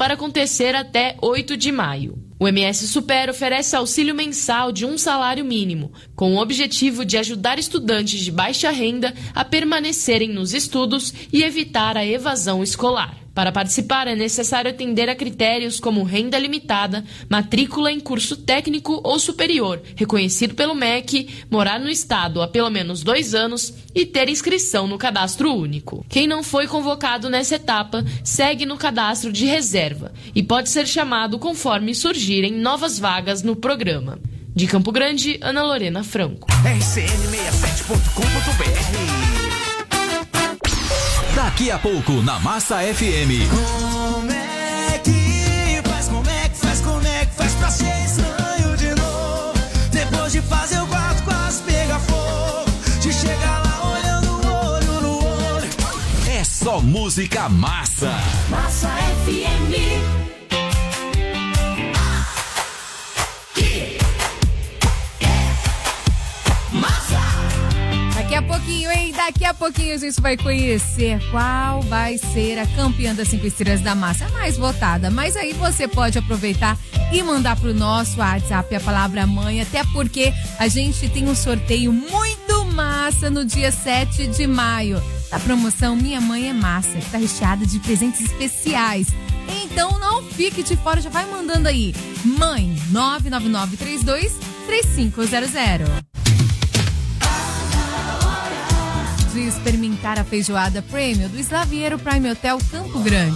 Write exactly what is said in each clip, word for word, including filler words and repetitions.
para acontecer até oito de maio. O M S Super oferece auxílio mensal de um salário mínimo, com o objetivo de ajudar estudantes de baixa renda a permanecerem nos estudos e evitar a evasão escolar. Para participar, é necessário atender a critérios como renda limitada, matrícula em curso técnico ou superior, reconhecido pelo M E C, morar no estado há pelo menos dois anos e ter inscrição no cadastro único. Quem não foi convocado nessa etapa segue no cadastro de reserva e pode ser chamado conforme surgirem novas vagas no programa. De Campo Grande, Ana Lorena Franco. R C N sessenta e sete ponto com ponto b r. Daqui a pouco, na Massa F M. Como é que faz, como é que faz, como é que faz pra ser estranho de novo? Depois de fazer o quarto quase pegar fogo, de chegar lá olhando olho no olho. É só música massa. Massa F M. Daqui a pouquinho, hein? Daqui a pouquinho a gente vai conhecer qual vai ser a campeã das cinco estrelas da massa, a mais votada. Mas aí você pode aproveitar e mandar pro nosso WhatsApp a palavra mãe, até porque a gente tem um sorteio muito massa no dia sete de maio. A promoção Minha Mãe é Massa, que tá recheada de presentes especiais. Então não fique de fora, já vai mandando aí. Mãe, nove nove nove três dois três cinco zero zero. De experimentar a feijoada premium do Slaviero Prime Hotel Campo Grande.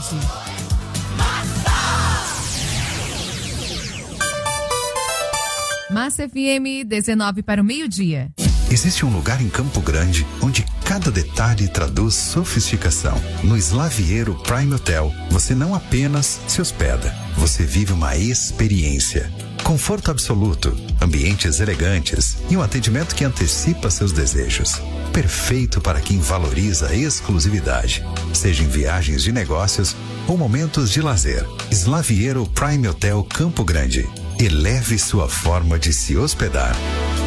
Massa F M, dezenove para o meio-dia. Existe um lugar em Campo Grande onde cada detalhe traduz sofisticação. No Slaviero Prime Hotel, você não apenas se hospeda, você vive uma experiência. Conforto absoluto, ambientes elegantes e um atendimento que antecipa seus desejos. Perfeito para quem valoriza a exclusividade, seja em viagens de negócios ou momentos de lazer. Slaviero Prime Hotel Campo Grande. Eleve sua forma de se hospedar.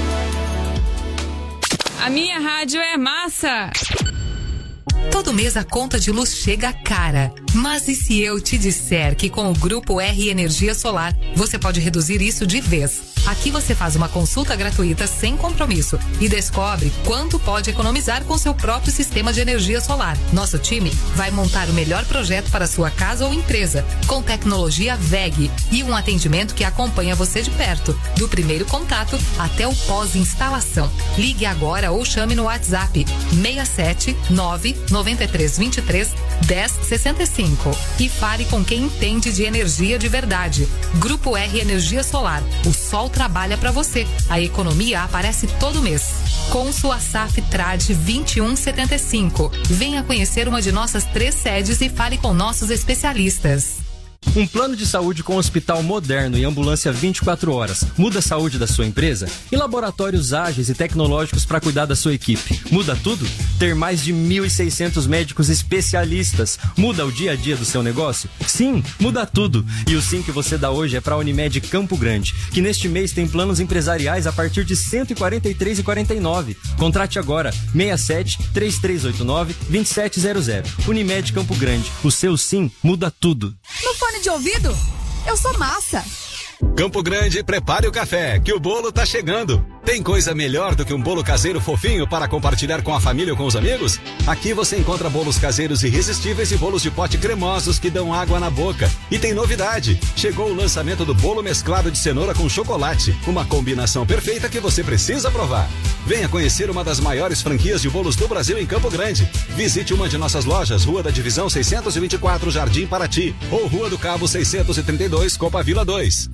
A minha rádio é massa! Todo mês a conta de luz chega cara. Mas e se eu te disser que com o Grupo R Energia Solar você pode reduzir isso de vez? Aqui você faz uma consulta gratuita sem compromisso e descobre quanto pode economizar com seu próprio sistema de energia solar. Nosso time vai montar o melhor projeto para sua casa ou empresa, com tecnologia V E G e um atendimento que acompanha você de perto, do primeiro contato até o pós-instalação. Ligue agora ou chame no WhatsApp seis sete nove nove três dois três um zero seis cinco e fale com quem entende de energia de verdade. Grupo R Energia Solar. O sol trabalha para você. A economia aparece todo mês. Com sua S A F Trade vinte e um setenta e cinco. Venha conhecer uma de nossas três sedes e fale com nossos especialistas. Um plano de saúde com hospital moderno e ambulância vinte e quatro horas muda a saúde da sua empresa? E laboratórios ágeis e tecnológicos para cuidar da sua equipe? Muda tudo? Ter mais de mil e seiscentos médicos especialistas muda o dia a dia do seu negócio? Sim, muda tudo. E o sim que você dá hoje é para a Unimed Campo Grande, que neste mês tem planos empresariais a partir de cento e quarenta e três reais e quarenta e nove centavos. Contrate agora seis sete três três oito nove dois sete zero zero. Unimed Campo Grande. O seu sim muda tudo. No fone de ouvido, eu sou massa. Campo Grande, prepare o café, que o bolo tá chegando. Tem coisa melhor do que um bolo caseiro fofinho para compartilhar com a família ou com os amigos? Aqui você encontra bolos caseiros irresistíveis e bolos de pote cremosos que dão água na boca. E tem novidade, chegou o lançamento do bolo mesclado de cenoura com chocolate, uma combinação perfeita que você precisa provar. Venha conhecer uma das maiores franquias de bolos do Brasil em Campo Grande. Visite uma de nossas lojas, Rua da Divisão seiscentos e vinte e quatro, Jardim Paraty, ou Rua do Cabo seiscentos e trinta e dois, Copa Vila dois.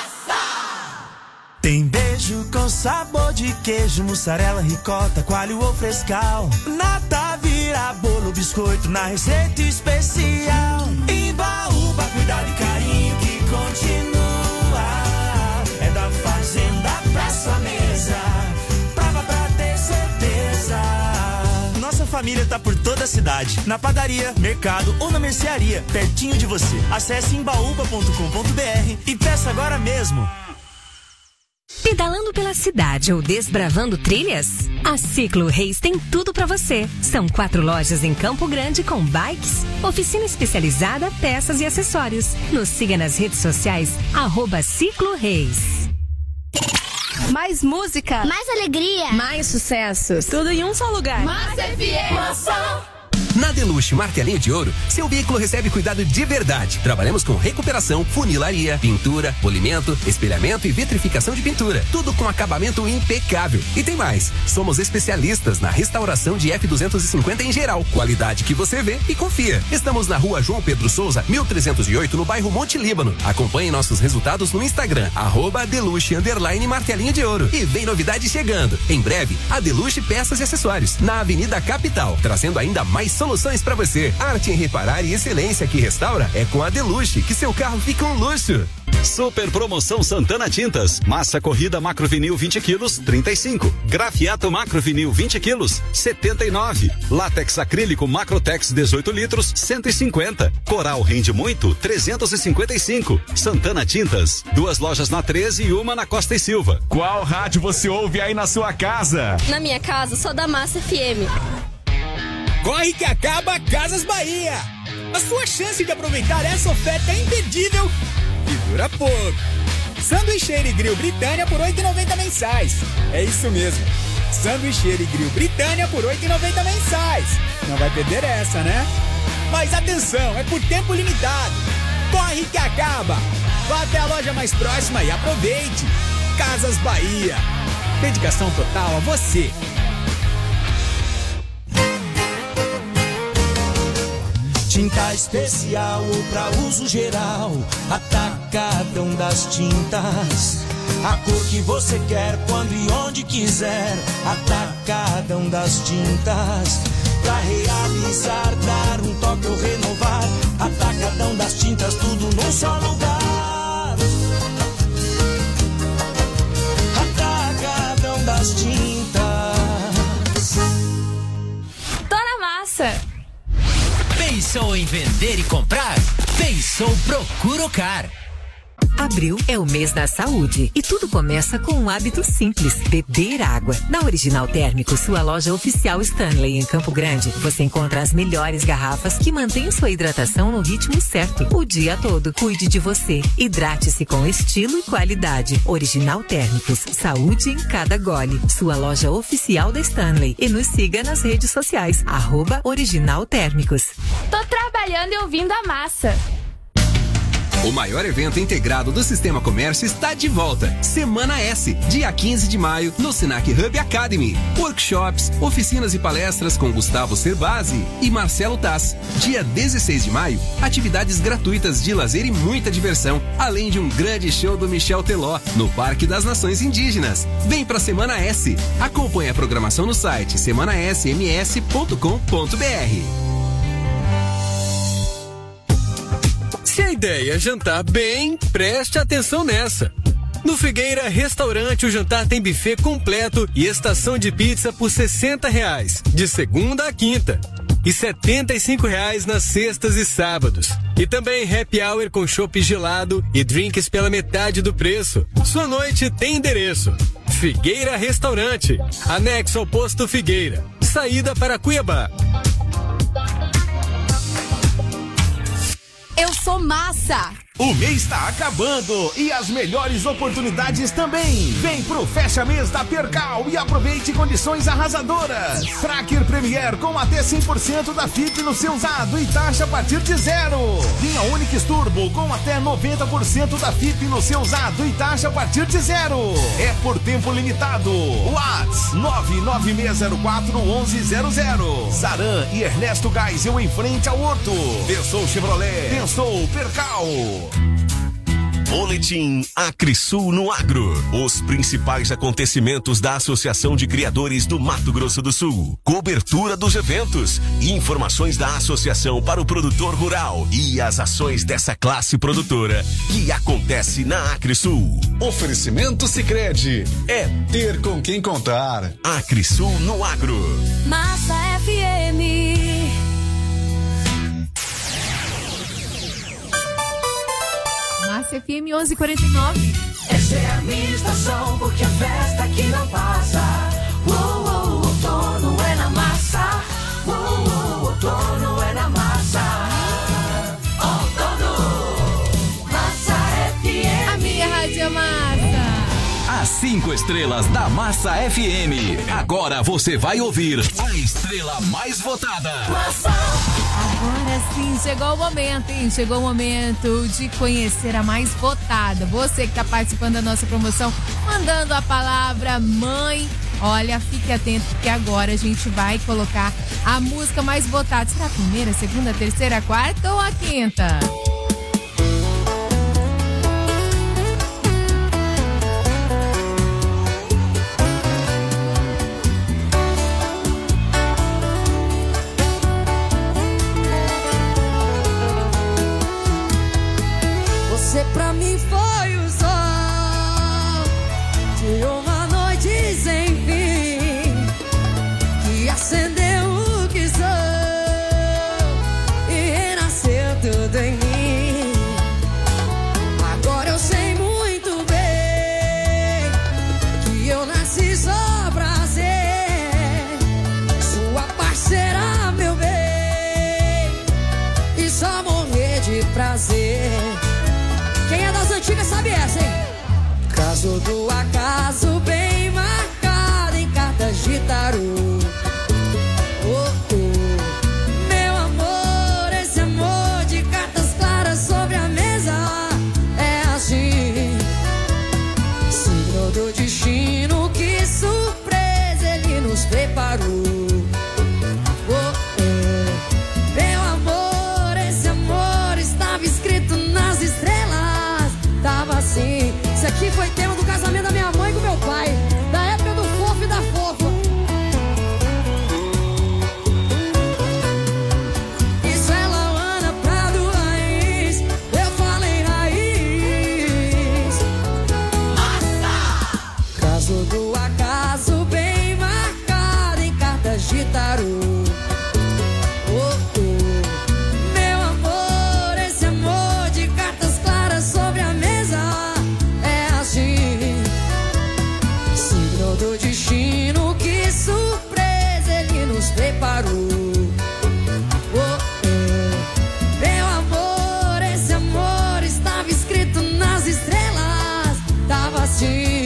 Tem beijo com sabor de queijo, mussarela, ricota, coalho ou frescal. Nata vira bolo, biscoito na receita especial. Imbaúba, cuidado e carinho que continua. É da fazenda pra sua mesa, prova pra ter certeza. Nossa família tá por toda a cidade, na padaria, mercado ou na mercearia, pertinho de você. Acesse imbaúba ponto com ponto b r e peça agora mesmo. Pedalando pela cidade ou desbravando trilhas? A Ciclo Reis tem tudo para você. São quatro lojas em Campo Grande com bikes, oficina especializada, peças e acessórios. Nos siga nas redes sociais, arroba Ciclo Reis. Mais música, mais alegria, mais sucessos. Tudo em um só lugar. Massa F M. Massa. Na Deluxe Martelinho de Ouro, seu veículo recebe cuidado de verdade. Trabalhamos com recuperação, funilaria, pintura, polimento, espelhamento e vitrificação de pintura. Tudo com acabamento impecável. E tem mais, somos especialistas na restauração de F duzentos e cinquenta em geral. Qualidade que você vê e confia. Estamos na rua João Pedro Souza, mil trezentos e oito, no bairro Monte Líbano. Acompanhe nossos resultados no Instagram, arroba Deluxe underline Martelinho de Ouro. E vem novidade chegando. Em breve, a Deluxe Peças e Acessórios, na Avenida Capital, trazendo ainda mais soluções para você. Arte em reparar e excelência que restaura é com a Deluxe, que seu carro fica um luxo. Super promoção Santana Tintas. Massa corrida macrovinil vinte quilos, trinta e cinco. Grafiato macrovinil vinte quilos, setenta e nove. Látex acrílico Macrotex dezoito litros, cento e cinquenta. Coral rende muito, trezentos e cinquenta e cinco. Santana Tintas. Duas lojas na treze e uma na Costa e Silva. Qual rádio você ouve aí na sua casa? Na minha casa, só da Massa F M. Corre que acaba Casas Bahia! A sua chance de aproveitar essa oferta é imperdível e dura pouco. Sanduicheira e grill Britânia por oito reais e noventa mensais. É isso mesmo. Sanduicheira e grill Britânia por oito reais e noventa mensais. Não vai perder essa, né? Mas atenção, é por tempo limitado. Corre que acaba! Vá até a loja mais próxima e aproveite. Casas Bahia. Dedicação total a você. Tinta especial ou pra uso geral, Atacadão das Tintas. A cor que você quer, quando e onde quiser, Atacadão das Tintas. Pra realizar, dar um toque ou renovar, Atacadão das Tintas, tudo num só lugar. Atacadão das Tintas. Tô na massa. Pensou em vender e comprar? Pensou Procuro-Car. Abril é o mês da saúde e tudo começa com um hábito simples: beber água. Na Original Térmico, sua loja oficial Stanley em Campo Grande, você encontra as melhores garrafas que mantêm sua hidratação no ritmo certo o dia todo. Cuide de você. Hidrate-se com estilo e qualidade. Original Térmicos, saúde em cada gole. Sua loja oficial da Stanley. E nos siga nas redes sociais, arroba Original Térmicos. Tô trabalhando e ouvindo a massa. O maior evento integrado do Sistema Comércio está de volta. Semana S, dia quinze de maio, no Senac Hub Academy. Workshops, oficinas e palestras com Gustavo Cerbasi e Marcelo Tass. Dia dezesseis de maio, atividades gratuitas de lazer e muita diversão, além de um grande show do Michel Teló, no Parque das Nações Indígenas. Vem pra Semana S. Acompanhe a programação no site semana s m s ponto com ponto b r. Se a ideia é jantar bem, preste atenção nessa. No Figueira Restaurante, o jantar tem buffet completo e estação de pizza por sessenta reais, de segunda a quinta. E setenta e cinco reais nas sextas e sábados. E também happy hour com chopp gelado e drinks pela metade do preço. Sua noite tem endereço: Figueira Restaurante, anexo ao posto Figueira, saída para Cuiabá. Eu sou massa! O mês está acabando e as melhores oportunidades também. Vem pro Fecha Mês da Percal e aproveite condições arrasadoras. Tracker Premier com até cem por cento da F I P no seu usado e taxa a partir de zero. Linha Onix Turbo com até noventa por cento da F I P no seu usado e taxa a partir de zero. É por tempo limitado. Whats nove nove seis zero quatro um um zero zero. Saran e Ernesto Geisel em frente ao Horto. Pensou Chevrolet, pensou Percal. Boletim Acrisul no Agro. Os principais acontecimentos da Associação de Criadores do Mato Grosso do Sul. Cobertura dos eventos. Informações da associação para o produtor rural e as ações dessa classe produtora que acontece na Acrisul. Oferecimento Sicredi. É ter com quem contar. Acrisul no Agro. Massa F M. Massa F M onze e quarenta e nove. Essa é a minha estação, porque a festa aqui não passa. Uou, uou, outono é na massa. Uou, uou, outono é na massa. Outono, Massa F M. A minha rádio é massa. As cinco estrelas da Massa F M. Agora você vai ouvir a estrela mais votada. Massa. Agora sim, chegou o momento, hein? Chegou o momento de conhecer a mais votada. Você que está participando da nossa promoção, mandando a palavra mãe. Olha, fique atento que agora a gente vai colocar a música mais votada. Será a primeira, segunda, terceira, quarta ou a quinta? Você pra mim foi o sol de uma noite sem fim, que acendeu o que sou e renasceu tudo em mim. Agora eu sei muito bem que eu nasci só pra ser sua parceira, meu bem, e só morrer de prazer. Quem é das antigas sabe essa, hein? Caso do acaso bem marcado em cartas de tarô. Oh, oh. Meu amor, esse amor de cartas claras sobre a mesa é assim. Signo do destino, que surpresa ele nos preparou. Oh, oh. Meu amor, esse amor estava escrito nas estrelas. Tava assim. Isso aqui foi tema do casamento da minha mãe com meu pai, da época do fofo e da fofa. Isso é Lauana Prado Raiz. Eu falei raiz. Nossa! Caso do acaso bem marcado em cartas de tarô. Oh, oh. Meu amor, esse amor de cartas claras sobre a mesa é assim. Signo do destino, que surpresa ele nos preparou. Oh, oh. Meu amor, esse amor estava escrito nas estrelas. Tava assim.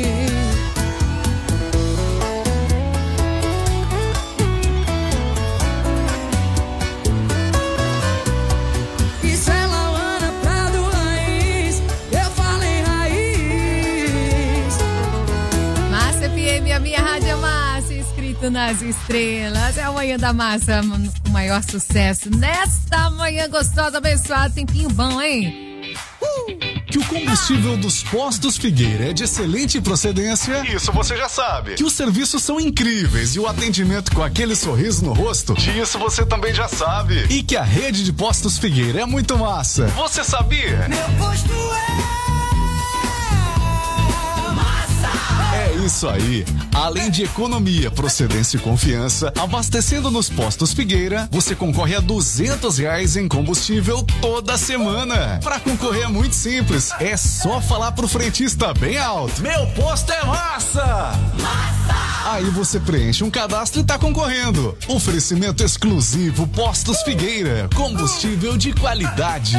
Isso é Lauana Prado Raiz. Eu falei raiz. Massa F M, a minha rádio é massa, escrito nas estrelas. É a manhã da massa, o maior sucesso. Nesta manhã gostosa, abençoada, tempinho bom, hein? Que o combustível dos postos Figueira é de excelente procedência. Isso você já sabe. Que os serviços são incríveis e o atendimento com aquele sorriso no rosto. Disso você também já sabe. E que a rede de postos Figueira é muito massa. Você sabia? Meu posto é massa. É isso aí. Além de economia, procedência e confiança, abastecendo nos postos Figueira, você concorre a duzentos reais em combustível toda semana. Pra concorrer é muito simples. É só falar pro frentista bem alto. Meu posto é massa! Massa! Aí você preenche um cadastro e tá concorrendo. Oferecimento exclusivo Postos Figueira. Combustível de qualidade.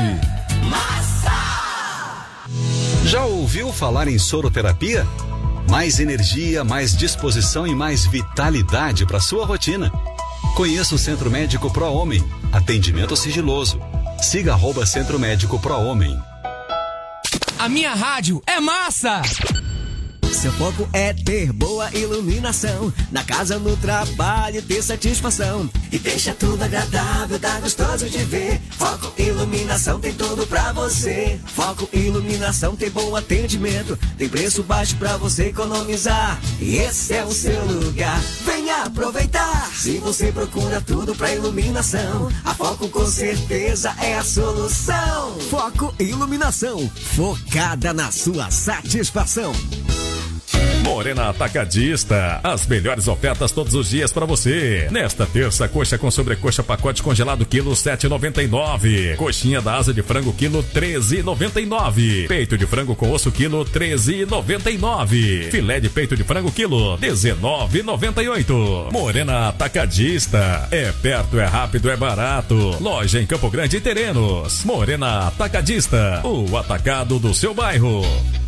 Massa! Já ouviu falar em soroterapia? Mais energia, mais disposição e mais vitalidade para sua rotina. Conheça o Centro Médico Pro Homem. Atendimento sigiloso. Siga arroba Centro Médico Pro Homem. A minha rádio é massa! Seu foco é ter boa iluminação, na casa, no trabalho, ter satisfação. E deixa tudo agradável, tá gostoso de ver. Foco Iluminação tem tudo pra você. Foco Iluminação tem bom atendimento, tem preço baixo pra você economizar. E esse é o seu lugar, venha aproveitar. Se você procura tudo pra iluminação, a Foco com certeza é a solução. Foco Iluminação, focada na sua satisfação. Morena Atacadista, as melhores ofertas todos os dias para você. Nesta terça, coxa com sobrecoxa pacote congelado quilo sete e noventa e nove. Coxinha da asa de frango quilo treze e noventa e nove. Peito de frango com osso quilo treze e noventa e nove. Filé de peito de frango quilo dezenove e noventa e oito. Morena Atacadista, é perto, é rápido, é barato. Loja em Campo Grande e Terrenos. Morena Atacadista, o atacado do seu bairro.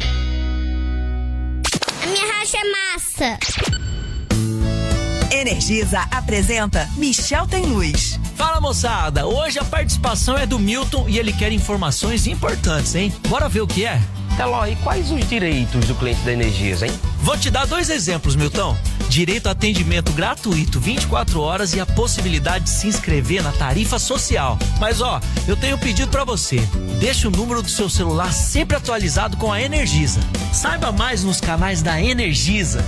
A minha racha é massa. Energisa apresenta Michel Tem Luz. Fala, moçada, hoje a participação é do Milton e ele quer informações importantes, hein? Bora ver o que é? Eloy, quais os direitos do cliente da Energisa, hein? Vou te dar dois exemplos, Milton. Direito a atendimento gratuito vinte e quatro horas e a possibilidade de se inscrever na tarifa social. Mas ó, eu tenho um pedido pra você. Deixa o número do seu celular sempre atualizado com a Energisa. Saiba mais nos canais da Energisa.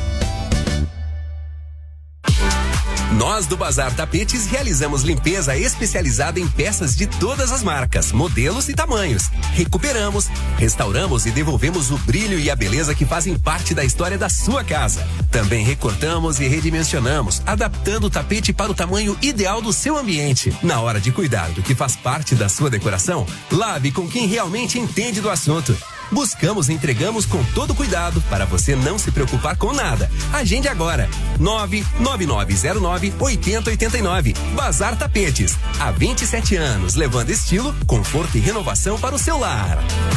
Nós do Bazar Tapetes realizamos limpeza especializada em peças de todas as marcas, modelos e tamanhos. Recuperamos, restauramos e devolvemos o brilho e a beleza que fazem parte da história da sua casa. Também recortamos e redimensionamos, adaptando o tapete para o tamanho ideal do seu ambiente. Na hora de cuidar do que faz parte da sua decoração, lave com quem realmente entende do assunto. Buscamos e entregamos com todo cuidado para você não se preocupar com nada. Agende agora. nove nove nove zero nove oito zero oito nove. Bazar Tapetes. Há vinte e sete anos, levando estilo, conforto e renovação para o seu lar.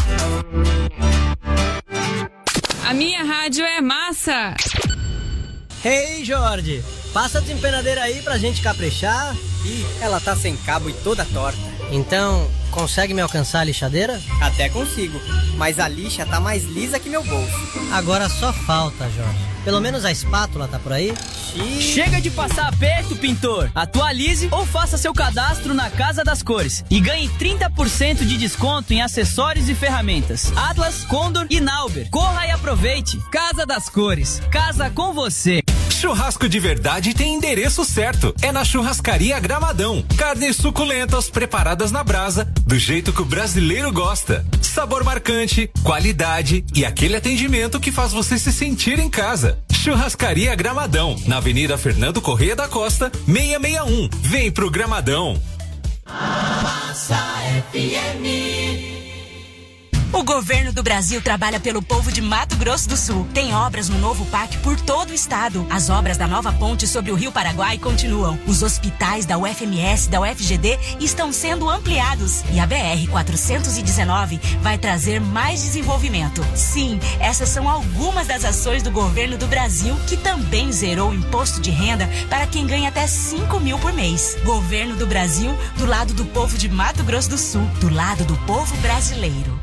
A minha rádio é massa. Ei, Jorge, passa a desempenadeira aí pra gente caprichar. Ih, ela tá sem cabo e toda torta. Então, consegue me alcançar a lixadeira? Até consigo, mas a lixa tá mais lisa que meu bolso. Agora só falta, Jorge. Pelo menos a espátula tá por aí? Xiii. Chega de passar aperto, pintor. Atualize ou faça seu cadastro na Casa das Cores e ganhe trinta por cento de desconto em acessórios e ferramentas. Atlas, Condor e Nauber. Corra e aproveite. Casa das Cores. Casa com você. Churrasco de verdade tem endereço certo. É na Churrascaria Gramadão. Carnes suculentas preparadas na brasa, do jeito que o brasileiro gosta. Sabor marcante, qualidade e aquele atendimento que faz você se sentir em casa. Churrascaria Gramadão, na Avenida Fernando Corrêa da Costa, seiscentos e sessenta e um. Vem pro Gramadão. Massa F M. O governo do Brasil trabalha pelo povo de Mato Grosso do Sul. Tem obras no novo P A C por todo o estado. As obras da nova ponte sobre o Rio Paraguai continuam. Os hospitais da U F M S e da U F G D estão sendo ampliados. E a B R quatrocentos e dezenove vai trazer mais desenvolvimento. Sim, essas são algumas das ações do governo do Brasil, que também zerou o imposto de renda para quem ganha até cinco mil por mês. Governo do Brasil, do lado do povo de Mato Grosso do Sul, do lado do povo brasileiro.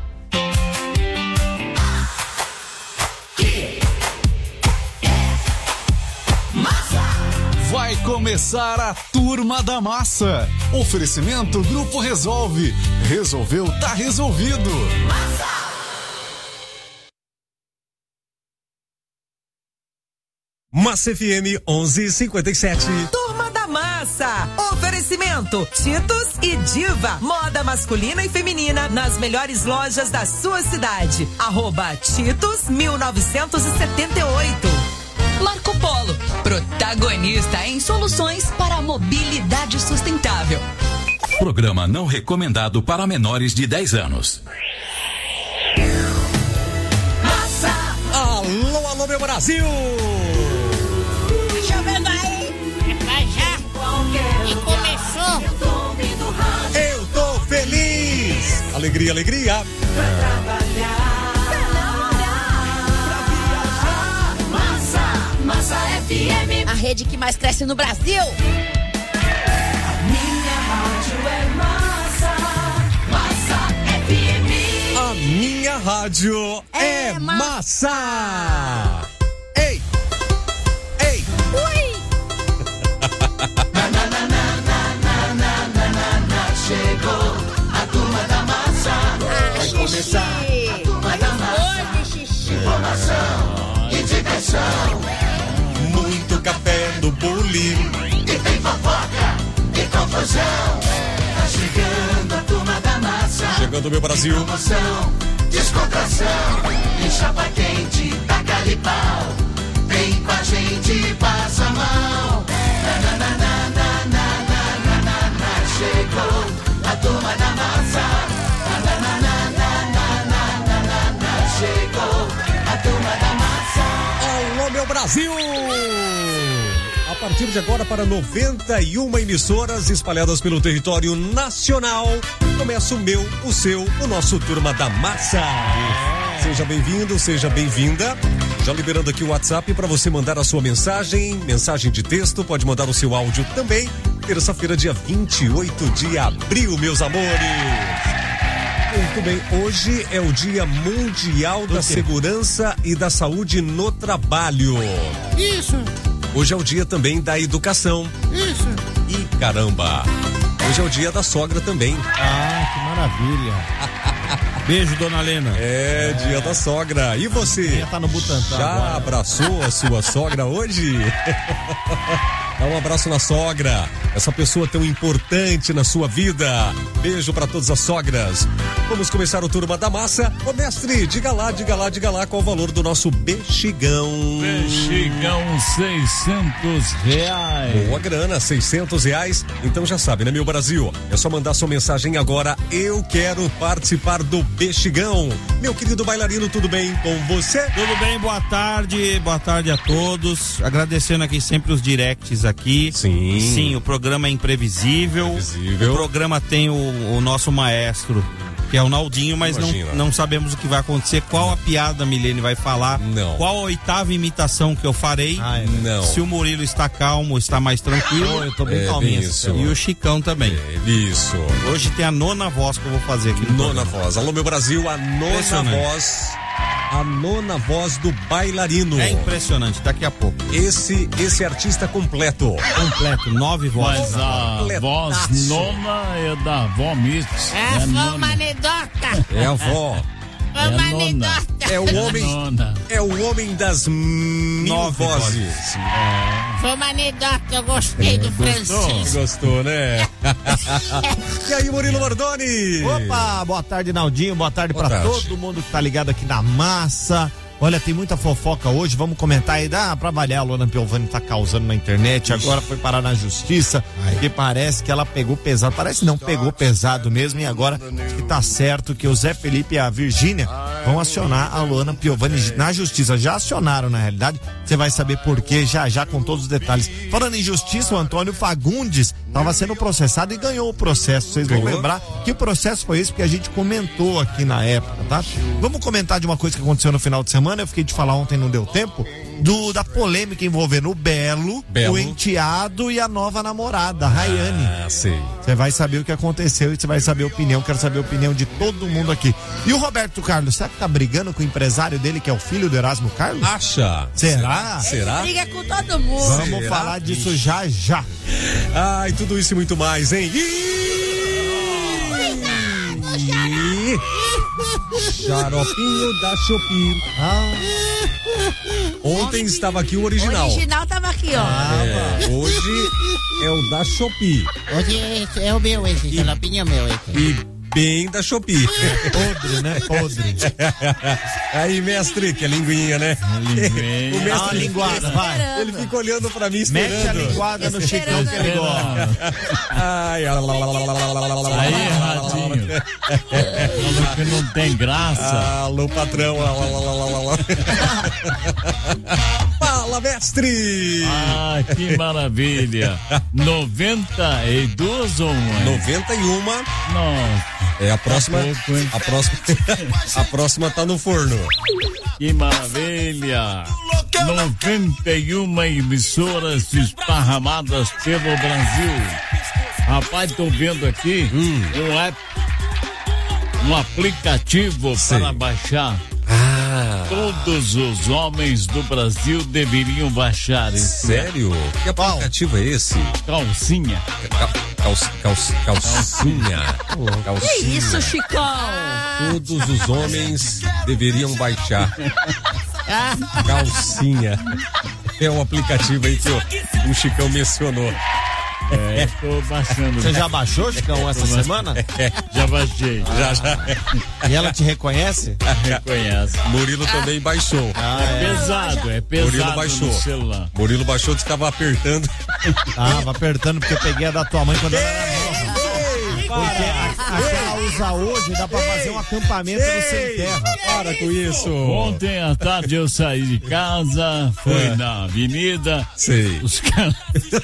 Vai começar a Turma da Massa. Oferecimento Grupo Resolve. Resolveu, tá resolvido. Massa! Massa F M onze e cinquenta e sete. Turma da Massa. Oferecimento Titus e Diva. Moda masculina e feminina nas melhores lojas da sua cidade. Arroba Titus mil novecentos e setenta e oito. Marco Polo, protagonista em soluções para a mobilidade sustentável. Programa não recomendado para menores de dez anos. Massa! Alô, alô, meu Brasil! Tá chovendo aí? Mas já? E começou? Eu tô feliz! Alegria, alegria! Pra trabalhar. Massa F M, a rede que mais cresce no Brasil. Minha rádio é massa, Massa F M. A minha rádio é, é massa. massa. Ei, ei, ui. na, na, na, na, na, na, na, na, na. Chegou a turma da massa. Ah, vai xixi. Começar a turma da massa. Informação e diversão. Muito café no bule. E tem fofoca e confusão. Tá chegando a turma da massa. Chegando, meu Brasil. Promoção, descontração. E chapa quente, taca dá-lhe pau. Vem com a gente, passa a mão. Na, na, na, na, na, na, na, na, na. Chegou a turma da massa. Na, na, na, na, na, na, na, na, na. Chegou a turma da massa. Alô, meu Brasil! A partir de agora, para noventa e uma emissoras espalhadas pelo território nacional, começa o meu, o seu, o nosso Turma da Massa. Seja bem-vindo, seja bem-vinda. Já liberando aqui o WhatsApp para você mandar a sua mensagem, mensagem de texto, pode mandar o seu áudio também. Terça-feira, dia vinte e oito de abril, meus amores. Muito bem, hoje é o Dia Mundial da Segurança e da Saúde no Trabalho. Isso. Hoje é o dia também da educação. Isso. E caramba, hoje é o dia da sogra também. Ah, que maravilha. Beijo, dona Lena. É, é, dia da sogra. E você? Tá no Butantã já agora. Abraçou a sua sogra hoje? Dá um abraço na sogra, essa pessoa tão importante na sua vida. Beijo pra todas as sogras. Vamos começar o Turma da Massa. Ô mestre, diga lá, diga lá, diga lá qual o valor do nosso bexigão. Bexigão, seiscentos reais. Boa grana, seiscentos reais. Então já sabe, né, meu Brasil? É só mandar sua mensagem agora. Eu quero participar do bexigão. Meu querido bailarino, tudo bem com você? Tudo bem, boa tarde, boa tarde a todos. Agradecendo aqui sempre os directs aqui. Sim. Sim, o programa é imprevisível. Imprevisível. O programa tem o, o nosso maestro, que é o Naldinho, mas não, não sabemos o que vai acontecer, qual a piada a Milene vai falar, não. Qual a oitava imitação que eu farei, ah, é, não. Se o Murilo está calmo, está mais tranquilo. Oh, eu tô bem é, calminho. E o Chicão também. É, isso. Hoje tem a nona voz que eu vou fazer aqui no Nona programa. voz. Alô, meu Brasil, a nona voz. A nona voz do bailarino. É impressionante, daqui a pouco. Esse, esse artista completo. Completo, nove vozes. Mas a voz nona é da avó Mix. É, é a uma anedota. É a avó. É uma anedota. É o homem, é o homem das nove vozes. É. Foi uma anedota, eu gostei é, do gostou? Francisco. Gostou, né? E aí, Murilo Mardoni? Opa, boa tarde, Naldinho, boa tarde boa pra tarde. Todo mundo que tá ligado aqui na massa. Olha, tem muita fofoca hoje, vamos comentar aí, dá pra avaliar, a Luana Piovani tá causando na internet, agora foi parar na justiça, porque parece que ela pegou pesado, parece não, pegou pesado mesmo, e agora que tá certo que o Zé Felipe e a Virgínia vão acionar a Luana Piovani na justiça, já acionaram na realidade, você vai saber por quê já já com todos os detalhes. Falando em justiça, o Antônio Fagundes estava sendo processado e ganhou o processo, vocês vão lembrar que o processo foi esse porque a gente comentou aqui na época, tá? Vamos comentar de uma coisa que aconteceu no final de semana. Eu fiquei de falar ontem, não deu tempo, do, da polêmica envolvendo o Belo, Belo, o enteado e a nova namorada, a Rayane. Ah, sei. Você vai saber o que aconteceu e você vai saber a opinião, quero saber a opinião de todo mundo aqui. E o Roberto Carlos, será que tá brigando com o empresário dele, que é o filho do Erasmo Carlos? Acha? Será? Será? Ele briga com todo mundo. Vamos Será? falar disso já, já. Ah, e tudo isso e muito mais, hein? Xaropinho da Shopee. Ah. Ontem estava aqui o original. O original estava aqui, ó. Ah, é. Hoje é o da Shopee. Hoje é o meu esse, xaropinho é meu esse. E bem da Shopee. Podre, né? Podre. Aí, mestre, que é linguinha, né? Linguinha. O mestre, dá uma linguada, vai. Ele fica olhando pra mim, esperando. Mete a linguada no Chicão que ele gosta. Ai, aí, Radinho. Falou que não tem graça. Alô, patrão. Fala, mestre. Ah, que maravilha. noventa e duas ou uma? noventa e uma. Nossa. É a próxima. Pouco, a próxima. A próxima tá no forno. Que maravilha. noventa e uma emissoras esparramadas pelo Brasil. Rapaz, tô vendo aqui hum. um app, um aplicativo Sim. para baixar. Ah. Todos os homens do Brasil deveriam baixar esse. Sério? Que aplicativo é esse? Calcinha. Cal, cal, cal, calcinha. calcinha. Que isso, Chicão? Todos os homens deveriam baixar. Calcinha. É um aplicativo aí que o, o Chicão mencionou. É, tô baixando. Você já baixou, Chicão, essa semana? Já baixei. Já, já. E ela te reconhece? Reconhece. Murilo também baixou. Ah, é, é pesado, é pesado Murilo baixou. no celular. Murilo baixou, ficava apertando. Tava apertando porque eu peguei a da tua mãe quando ela era nova. Porque a, a que ela usa hoje dá pra fazer um acampamento no sem terra. Para com isso. Ontem à tarde eu saí de casa, fui É. na avenida. Sei. Os caras.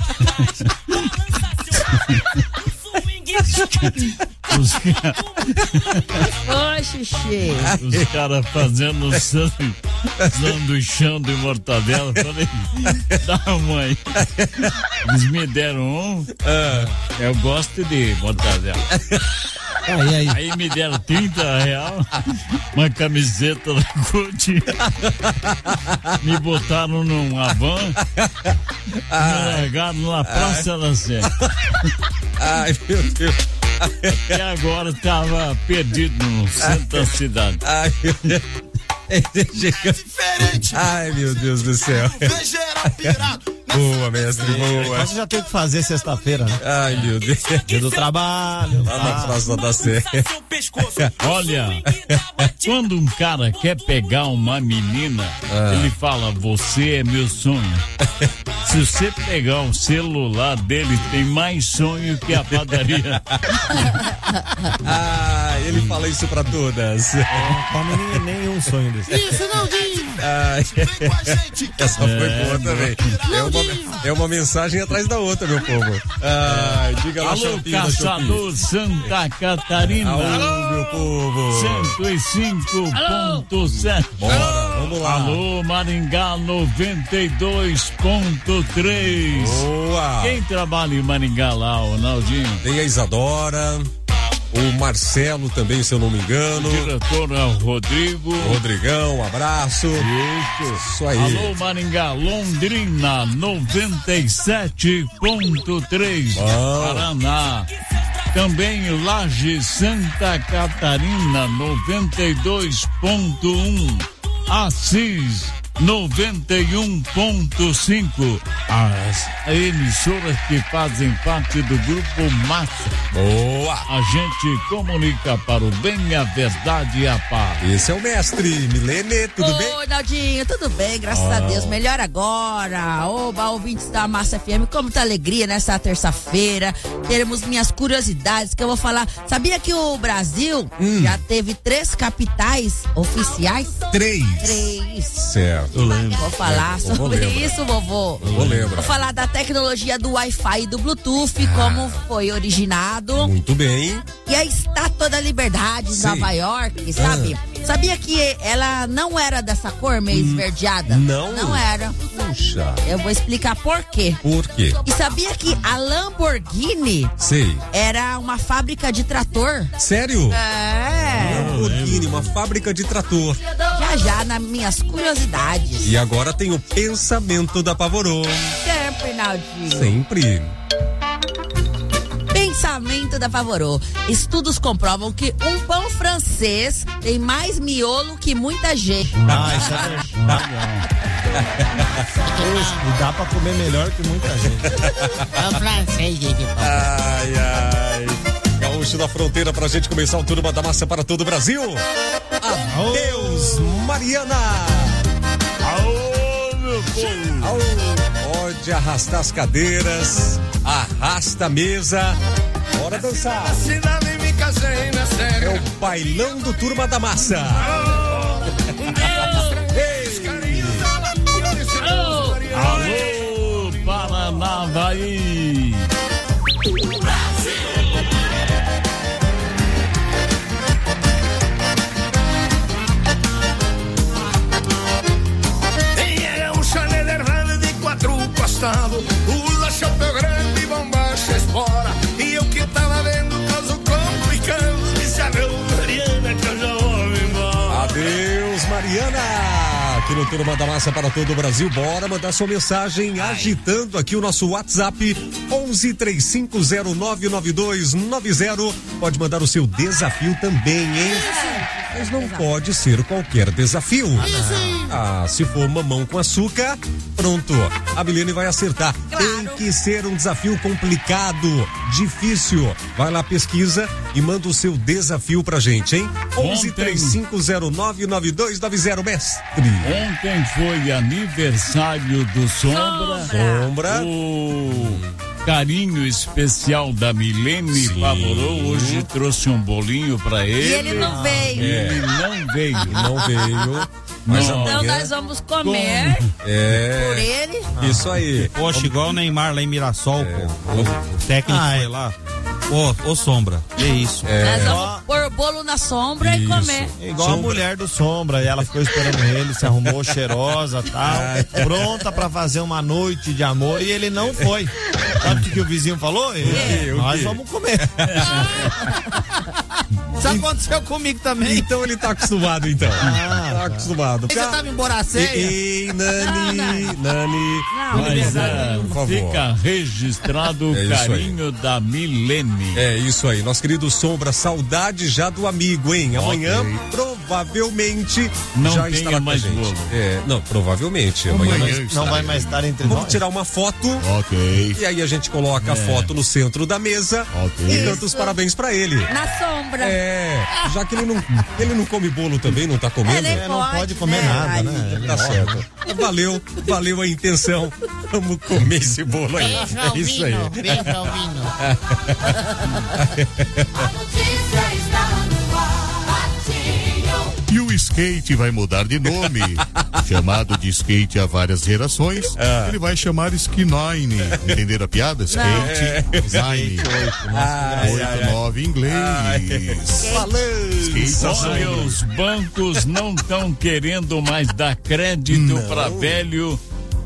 Os caras. Ô, xixi. Os caras fazendo sandu- sanduichão de mortadela. Falei, dá, mãe. Eles me deram um. Eu gosto de mortadela. Aí, aí. Aí me deram trinta reais, uma camiseta da Gucci, me botaram numa van, me largaram na Praça da Sé. Ai, meu Deus. E agora tava perdido no centro da cidade. Ai, meu Deus. Ai, meu Deus do céu. Boa, mestre, boa. Mas você já tem que fazer sexta-feira, né? Ai, meu Deus. Dia do trabalho. Lá na Praça da Sé. Olha, quando um cara quer pegar uma menina, Ah. ele fala, você é meu sonho. Se você pegar o celular dele, tem mais sonho que a padaria. Ah, ele fala isso pra todas. Não tome nem- nenhum sonho desse. Isso, Naldinho. Ai, essa foi É, boa também. É uma, é uma mensagem atrás da outra, meu povo. Ai, diga lá, Alô, Chopinho da Caçador Santa Catarina. Chopinho. Alô, meu povo. cento e cinco ponto sete. Bora, vamos lá. Alô, Maringá noventa e dois ponto três. Boa. Quem trabalha em Maringá lá, o Naldinho? Tem a Isadora, o Marcelo também, se eu não me engano. O diretor é o Rodrigo. Rodrigão, um abraço. Isso. Isso aí. Alô, Maringá, Londrina noventa e sete ponto três. Bom. Paraná. Também Laje, Santa Catarina noventa e dois ponto um. Assis noventa e um ponto cinco. As emissoras que fazem parte do Grupo Massa. Boa. A gente comunica para o bem, a verdade e a paz. Esse é o mestre Milene, tudo bem? Oi, Naldinho, tudo bem, graças Oh. a Deus, melhor agora. Oba, ouvintes da Massa F M, com muita alegria nessa terça-feira. Teremos minhas curiosidades que eu vou falar. Sabia que o Brasil Hum. já teve três capitais oficiais? Três. Três. Certo. Eu lembro. Vou falar É, vovô sobre lembra. isso, vovô. Vovô lembra. Vou falar da tecnologia do Wi-Fi e do Bluetooth, como foi originado. Muito bem. E a Estátua da Liberdade Sim. em Nova York, sabe? Sabia que ela não era dessa cor, meio esverdeada? não? Não era. Puxa. Eu vou explicar por quê. Por quê? E sabia que a Lamborghini Sei. era uma fábrica de trator? Sério? É. Lamborghini, uma fábrica de trator. Já já nas minhas curiosidades. E agora tem o pensamento da Pavorô. Sempre, Naldinho. Sempre. Pensamento da Favorô. Estudos comprovam que um pão francês tem mais miolo que muita gente. Ah, isso é verdade. E dá pra comer melhor que muita gente. Pão francês, gente. Ai, ai. Gaúcho da Fronteira pra gente começar o Turma da Massa para todo o Brasil. Adeus, Mariana. Aô, meu povo. Aô. Pode arrastar as cadeiras, arrasta a mesa. Bora dançar. É o bailão do Turma da Massa. Ei. Alô, Paranavaí. Era um Schneider velho de quatro costados, usa chapéu grande e bombacha espora. E eu que tava vendo o caso complicado, disse adeus, Mariana, que eu já vou me embora. Adeus, Mariana. Aqui no Turma da Massa para todo o Brasil. Bora mandar sua mensagem agitando aqui o nosso WhatsApp onze três cinco zero nove nove dois nove zero. Pode mandar o seu desafio também, hein? Mas não pode ser qualquer desafio. Ah, se for mamão com açúcar, pronto. A Milene vai acertar. Tem que ser um desafio complicado, difícil. Vai lá, pesquisa e manda o seu desafio pra gente, hein? onze, três cinco zero nove, nove dois nove zero, mestre. Ontem foi aniversário do Sombra. Sombra. O carinho especial da Milene favorou. Hoje trouxe um bolinho pra ele. E ele não veio. Ele não veio. Não veio. Mas então amanhã... nós vamos comer é. por ele. Isso aí. Poxa, igual o Neymar lá em Mirassol, é. pô. O, o técnico ah, foi é. lá. Ô, ô Sombra, que isso? É. Nós vamos pôr o bolo na sombra isso. e comer. Igual Sombra. A mulher do Sombra, e ela ficou esperando ele, se arrumou cheirosa e tal, pronta pra fazer uma noite de amor, e ele não foi. Sabe o que, que o vizinho falou? É. Nós vamos comer. Isso aconteceu comigo também. Então ele tá acostumado, então. Ah, tá acostumado. Você tava em Boracéia? Ei, Nani, não, não. Nani. Não, mas é, por favor. Fica registrado o é carinho da Milene. É isso aí, nosso querido Sombra, saudade já do amigo, hein? Amanhã, okay. provavelmente, não já estará mais com a gente. Bolo. É, não, provavelmente. Amanhã, amanhã não vai mais estar entre Vamos nós. Vamos tirar uma foto. Ok. E aí a gente coloca é. a foto no centro da mesa. Ok. E canta os parabéns pra ele. Na sombra. É, já que ele não, ele não come bolo também, não tá comendo. É, é, não pode, pode comer né? nada, né? Tá certo. Valeu, valeu a intenção. Vamos comer esse bolo aí. Beijo é isso aí. Beijo ao vinho. A notícia está no ar. E o skate vai mudar de nome. Chamado de skate há várias gerações, ah. ele vai chamar Skinine. Entenderam a piada? Skate, Nine. oito, nove em inglês. Falando. Olha, os bancos não estão querendo mais dar crédito para velho.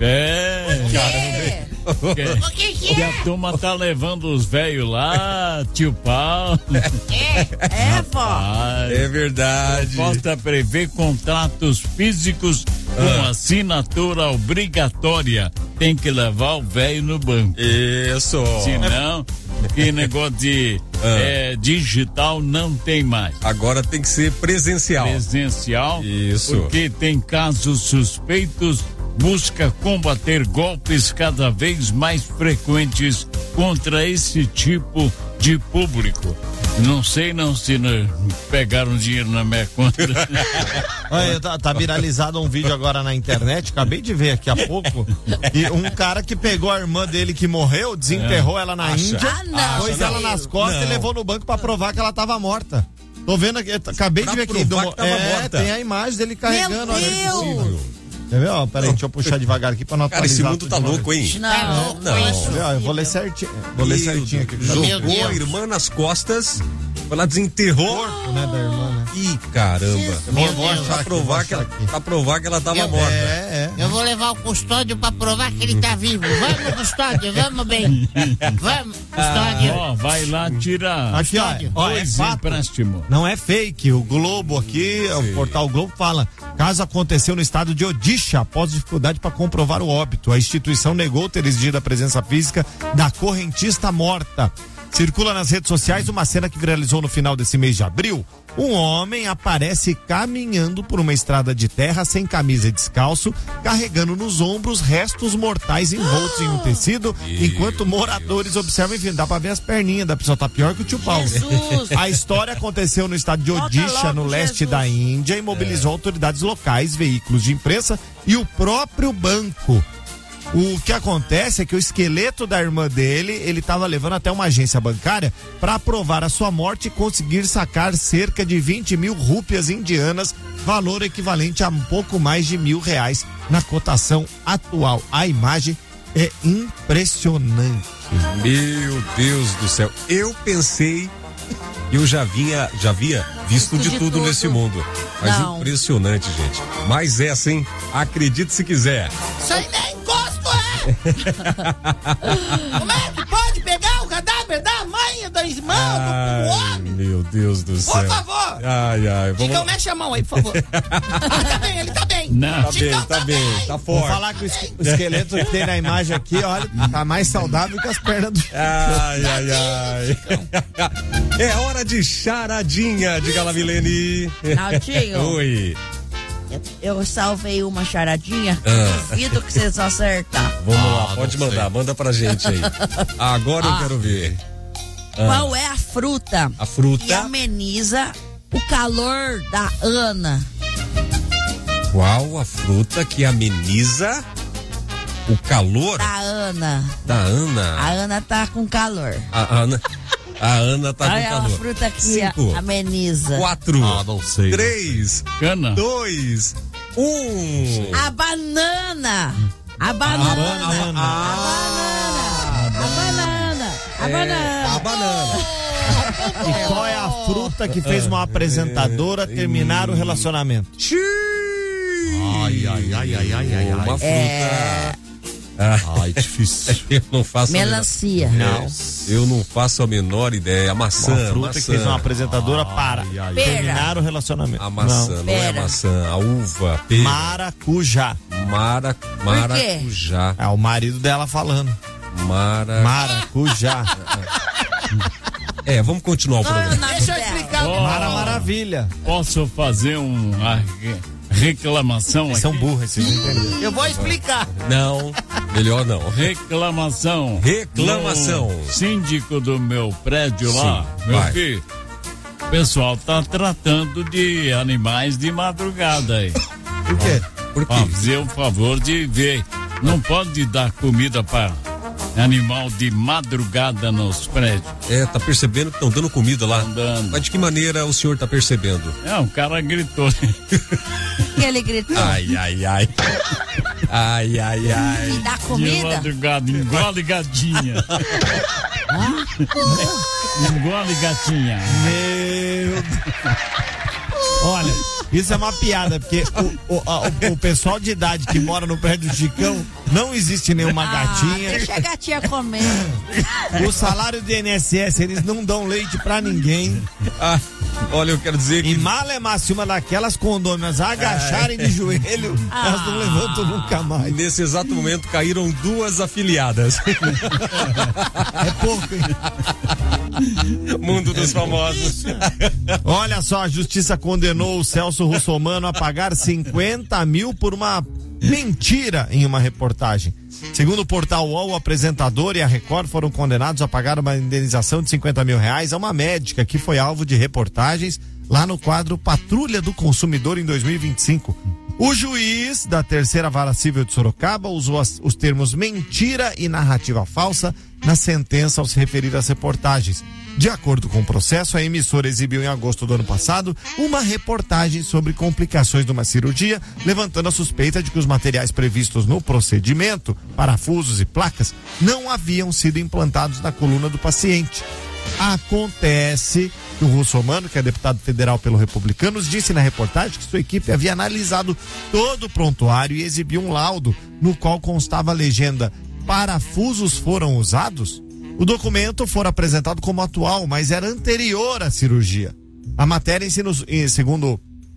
É, caramba. O que que é? E a turma tá levando os velhos lá, tio Paulo. É, é, vó. É verdade. Falta prever contratos físicos com ah. assinatura obrigatória. Tem que levar o velho no banco. Isso. Senão, que negócio de ah. é, digital não tem mais. Agora tem que ser presencial. Presencial. Isso. Porque tem casos suspeitos. Busca combater golpes cada vez mais frequentes contra esse tipo de público. Não sei não se não pegaram dinheiro na minha conta. Olha, tá, tá viralizado um vídeo agora na internet, acabei de ver aqui há pouco, e um cara que pegou a irmã dele que morreu, desenterrou é. ela na Acha. Índia, ah, pôs ela nas costas não. e levou no banco pra provar que ela tava morta. Tô vendo aqui, acabei pra de ver aqui. Do, que tava é, morta. Tem a imagem dele carregando. Meu Deus! Quer ver, ó? Peraí, deixa eu puxar devagar aqui pra não atualizar. Cara, esse mundo tá louco, hein? Não, não. não. Eu vou ler certinho. Vou ler certinho aqui. Jogou a irmã nas costas, ela desenterrou. O corpo, né, da irmã, né? Ih, caramba. Meu Deus. Pra provar, que ela, pra provar que ela tava eu, morta. É, é. Eu vou levar o custódio pra provar que ele tá vivo. Vamos, custódio, vamos bem. Vamos, custódio. Ó, ah, vai lá tirar. Aqui, ó, ó é fato. Não é fake. O Globo aqui, Sim. o portal Globo fala. Caso aconteceu no estado de Odisha, após dificuldade para comprovar o óbito, a instituição negou ter exigido a presença física da correntista morta. Circula nas redes sociais uma cena que viralizou no final desse mês de abril. Um homem aparece caminhando por uma estrada de terra sem camisa e descalço, carregando nos ombros restos mortais envoltos em um tecido, enquanto moradores observam, enfim, dá pra ver as perninhas da pessoa, tá pior que o tio Paulo. Jesus. A história aconteceu no estado de Odisha, no leste Jesus. da Índia, e mobilizou é. autoridades locais, veículos de imprensa e o próprio banco. O que acontece é que o esqueleto da irmã dele, ele estava levando até uma agência bancária para provar a sua morte e conseguir sacar cerca de vinte mil rúpias indianas, valor equivalente a um pouco mais de mil reais na cotação atual. A imagem é impressionante. Meu Deus do céu, eu pensei, eu já vinha, já havia visto de, de tudo, tudo nesse mundo. Mas Não. impressionante, gente. Mas essa, hein? Acredite se quiser. Isso aí nem encosto, é? Como é que pode pegar o cadáver da mãe, da irmã, ai, do homem? Meu Deus do céu. Por favor. Ai, ai. Vamos... Então mexe a mão aí, por favor. Ah, tá bem, ele tá bem. bem? Não. Tá Chicão bem, tá bem, tá forte. Vou falar que o, esque- o esqueleto que tem na imagem aqui, olha, tá mais saudável que as pernas do. Ai, ai, ai. É hora de charadinha, diga lá, Milene. Naldinho. Oi. Eu salvei uma charadinha. Ah. Duvido que vocês vão acertar. Vamos lá, pode mandar, manda pra gente aí. Agora eu Ah. quero ver. Ah. Qual é a fruta A fruta. que ameniza o calor da Ana? Qual a fruta que ameniza o calor Da Ana. da Ana? A Ana tá com calor. A Ana, a Ana tá Qual com é a calor. fruta que Cinco, ameniza? Quatro, Ah, não sei. três, Cana. dois, um. A banana. A banana. banana. A banana. A banana. A banana. E qual é a fruta que fez uma apresentadora terminar o relacionamento? Ai, ai, ai, ai, ai, ai. Uma fruta. É... Ai, difícil. Eu não faço Melancia. A menor... Eu não faço a menor ideia. A maçã. Uma fruta maçã. que fez uma apresentadora para ai. terminar o relacionamento. A maçã, não, não é Pera. maçã. A uva. Pera. Maracujá. Mara, maracujá. É o marido dela falando. Mara... Maracujá. É, vamos continuar o programa. Deixa eu explicar. Oh, Mara Maravilha. Posso fazer uma re- reclamação Eles aqui? são burros, vocês não entenderam. Eu vou explicar. Não, melhor não. Reclamação. Reclamação. No síndico do meu prédio lá, Sim, meu vai. filho. O pessoal tá tratando de animais de madrugada aí. Por quê? Por quê? Fazer o favor de ver. Não pode dar comida para animal de madrugada nos prédios. É, tá percebendo que estão dando comida lá. Dando. Mas de que maneira o senhor tá percebendo? É, o cara gritou. Que ele gritou. Ai, ai, ai. Ai, ai, ai. Me dá De comida? madrugada, engole gatinha. Engole gatinha. Meu Deus. Olha, isso é uma piada, porque o, o, a- o- o pessoal de idade que mora no prédio do Chicão, não existe nenhuma Ah, gatinha. deixa a gatinha comer. O salário do I N S S, eles não dão leite pra ninguém. Ah, olha, eu quero dizer E que. malemar, se uma daquelas condôminas agacharem de joelho, elas não levantam nunca mais. Nesse exato momento caíram duas afiliadas. É pouco, hein? Mundo dos famosos. Olha só, a justiça condenou o Celso Russomano a pagar cinquenta mil por uma mentira em uma reportagem. Segundo o portal U O L, o apresentador e a Record foram condenados a pagar uma indenização de cinquenta mil reais a uma médica que foi alvo de reportagens lá no quadro Patrulha do Consumidor em dois mil e vinte e cinco. O juiz da terceira vara civil de Sorocaba usou as, os termos mentira e narrativa falsa na sentença ao se referir às reportagens. De acordo com o processo, a emissora exibiu em agosto do ano passado uma reportagem sobre complicações de uma cirurgia, levantando a suspeita de que os materiais previstos no procedimento, parafusos e placas, não haviam sido implantados na coluna do paciente. Acontece que o Russomano, que é deputado federal pelo Republicanos, disse na reportagem que sua equipe havia analisado todo o prontuário e exibiu um laudo no qual constava a legenda "parafusos foram usados". O documento foi apresentado como atual, mas era anterior à cirurgia. A matéria, ensina, segundo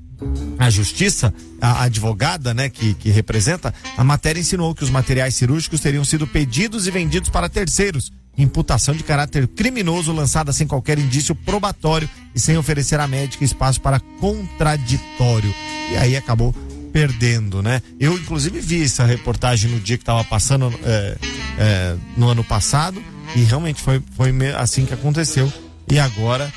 a justiça, a advogada, né, que, que representa, a matéria ensinou que os materiais cirúrgicos teriam sido pedidos e vendidos para terceiros. Imputação de caráter criminoso lançada sem qualquer indício probatório e sem oferecer à médica espaço para contraditório. E aí acabou perdendo, né? Eu, inclusive, vi essa reportagem no dia que estava passando é, é, no ano passado e realmente foi, foi assim que aconteceu. E agora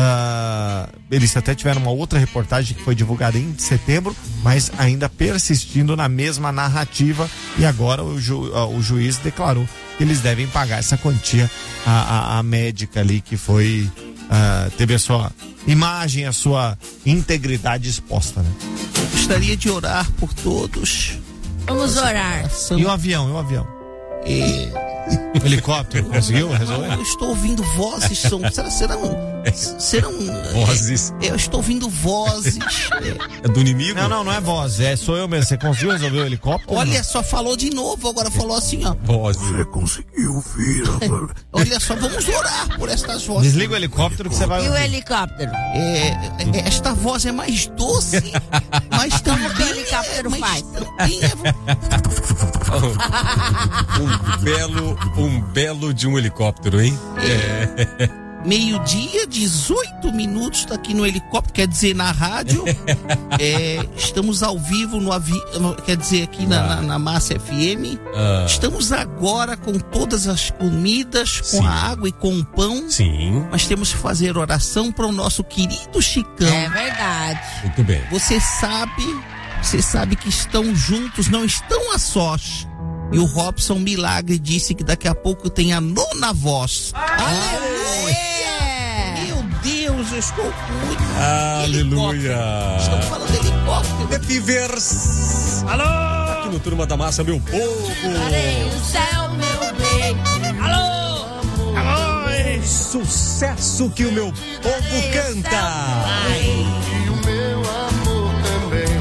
uh, eles até tiveram uma outra reportagem que foi divulgada em setembro, mas ainda persistindo na mesma narrativa, e agora o, ju, uh, o juiz declarou que eles devem pagar essa quantia à, à, à médica ali que foi uh, teve a sua imagem, a sua integridade exposta, né? Gostaria de orar por todos. Vamos orar. E o avião, e o avião? E... O helicóptero, conseguiu resolver? Eu estou ouvindo vozes, são, será, serão, serão... Vozes. É, eu estou ouvindo vozes. É do inimigo? Não, não, não é voz, é sou eu mesmo. Você conseguiu resolver o helicóptero? Olha só, falou de novo, agora falou assim, ó. Vozes. Você conseguiu ouvir agora. Olha só, vamos orar por estas vozes. Desliga o helicóptero que você vai E o ouvir. helicóptero? É, esta voz é mais doce, mas também o helicóptero é mais um belo, um belo de um helicóptero, hein? É. Meio-dia, dezoito minutos, tá aqui no helicóptero, quer dizer, na rádio. É, estamos ao vivo no avião, quer dizer, aqui na, na, na Massa F M. Ah. Estamos agora com todas as comidas, com Sim. a água e com o pão. Sim. Mas temos que fazer oração para o nosso querido Chicão. É verdade. Muito bem. Você sabe, você sabe que estão juntos, não estão a sós. E o Robson Milagre disse que daqui a pouco tem a nona voz. Aleluia! Meu Deus, eu estou muito. Aleluia! Estamos falando de helicóptero. The Fivers. Alô! Aqui no Turma da Massa, meu povo. Parei o céu, meu bem. Alô! Alô! É sucesso que o meu povo canta. E o meu amor também.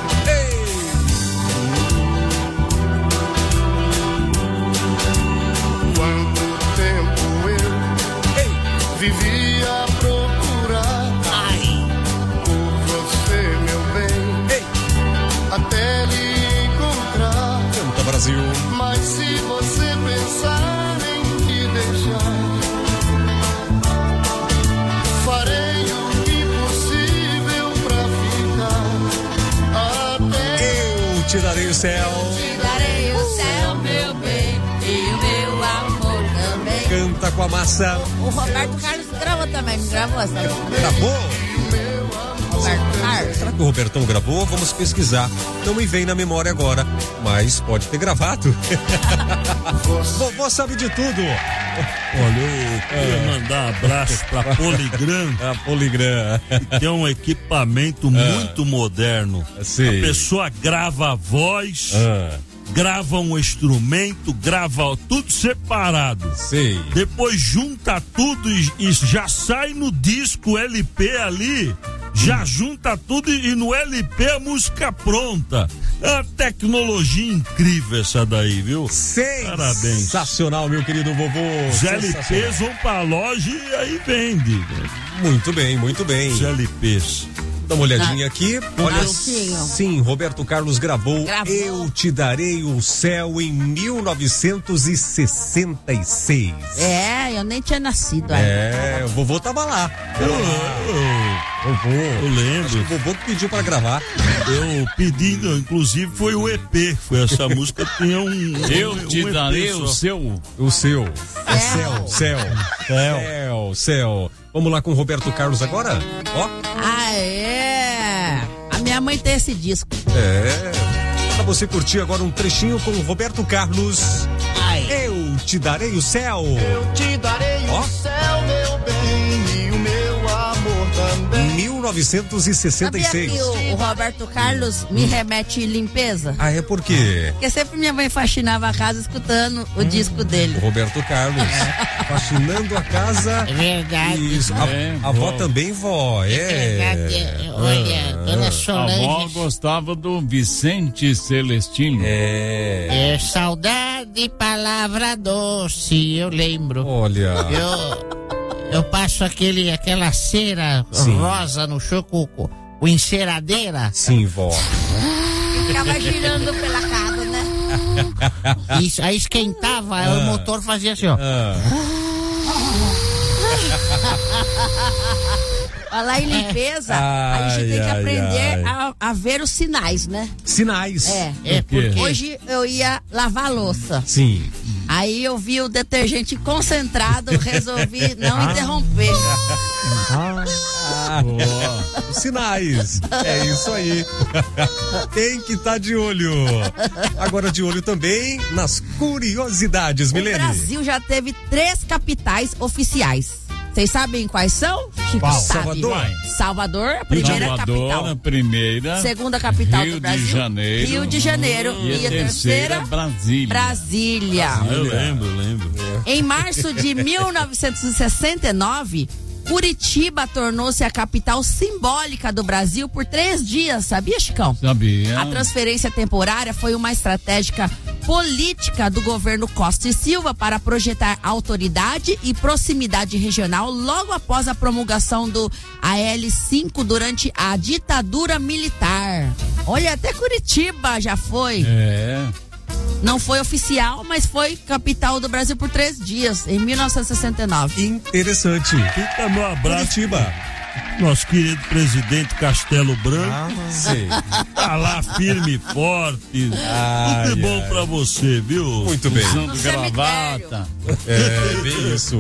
Quanto tempo eu vivi a procurar por você, meu bem, até lhe encontrar. Canta, Brasil. Mas se você pensar em me deixar, farei o impossível pra ficar até. Eu te darei o céu. Te darei o céu, meu bem, e o meu amor também. Canta com a massa. O Roberto Carlos gravou também, não gravou essa? Gravou? Roberto Carlos. Será que o Robertão gravou? Vamos pesquisar. Não me vem na memória agora, mas pode ter gravado. Vovó sabe de tudo. Olha, eu queria mandar um abraço pra Poligram. A Poligram. Que tem um equipamento muito moderno. Sim. A pessoa grava a voz, Ah. grava um instrumento, grava tudo separado. Sei. Depois junta tudo e, e já sai no disco L P ali. Já junta tudo e, e no L P a música pronta. É uma tecnologia incrível essa daí, viu? Parabéns. Sensacional, meu querido vovô. Os L Ps Sensacional. vão pra loja e aí vende. Muito bem, muito bem. Os L Ps. Dá uma olhadinha aqui. Olha, Garotinho. sim, Roberto Carlos gravou, Gravou. Eu Te Darei o Céu em mil novecentos e sessenta e seis. É, eu nem tinha nascido ainda. É, o vovô tava lá. Vovô. Eu lembro. Acho que o vovô que pediu pra gravar. Eu pedi, não, inclusive foi o E P, foi essa música, tinha um. Eu um, te um darei E P o só. seu. O seu. Céu, céu. Céu, céu. Vamos lá com o Roberto Carlos agora? Ó. Ah, é. A minha mãe tem esse disco. É. Pra você curtir agora um trechinho com o Roberto Carlos. Eu te darei o céu. Eu te darei Ó. o céu, meu bem, e o meu amor também. mil novecentos e sessenta e Sabia seis. que o, o Roberto Carlos me remete limpeza? Ah, é por quê? Porque sempre minha mãe faxinava a casa escutando o disco dele. O Roberto Carlos. Faxinando a casa. É verdade. Isso. A, É, a avó vó. também, vó. É. verdade. Olha, dona A avó Solange. gostava do Vicente Celestino. É. É saudade, palavra doce, eu lembro. Olha. Eu, eu passo aquele, aquela cera Sim. rosa no choco com, com enceradeira. Sim, vó. Ficava girando pela casa, né? Isso, aí esquentava, aí Ah. o motor fazia assim, ó. Ah. Falar em limpeza, a gente tem que Ai, aprender ai. a, a ver os sinais, né? Sinais. É. É porque Hoje eu ia lavar a louça. Sim. Aí eu vi o detergente concentrado, resolvi não interromper. Ah, os sinais. É isso aí. Tem que estar de olho. Agora de olho também nas curiosidades, O Milene. Brasil já teve três capitais oficiais. Vocês sabem quais são? Chico Qual? sabe. Salvador. Salvador, a primeira Salvador, capital. a primeira. Segunda capital Rio do Brasil. de Janeiro. Rio de Janeiro. E, E, a a terceira, terceira, Brasília. Brasília. Ah, eu lembro, eu lembro. Em março de mil novecentos e sessenta e nove, Curitiba tornou-se a capital simbólica do Brasil por três dias, sabia, Chicão? Sabia. A transferência temporária foi uma estratégica política do governo Costa e Silva para projetar autoridade e proximidade regional logo após a promulgação do A L cinco durante a ditadura militar. Olha, até Curitiba já foi. É. Não foi oficial, mas foi capital do Brasil por três dias, em mil novecentos e sessenta e nove. Interessante. Fica no abraço. Curitiba. Nosso querido presidente Castelo Branco. Ah, sei. Tá lá firme e forte. Ai, Tudo é bom ai. pra você, viu? Muito bem. Usando gravata. É, bem isso.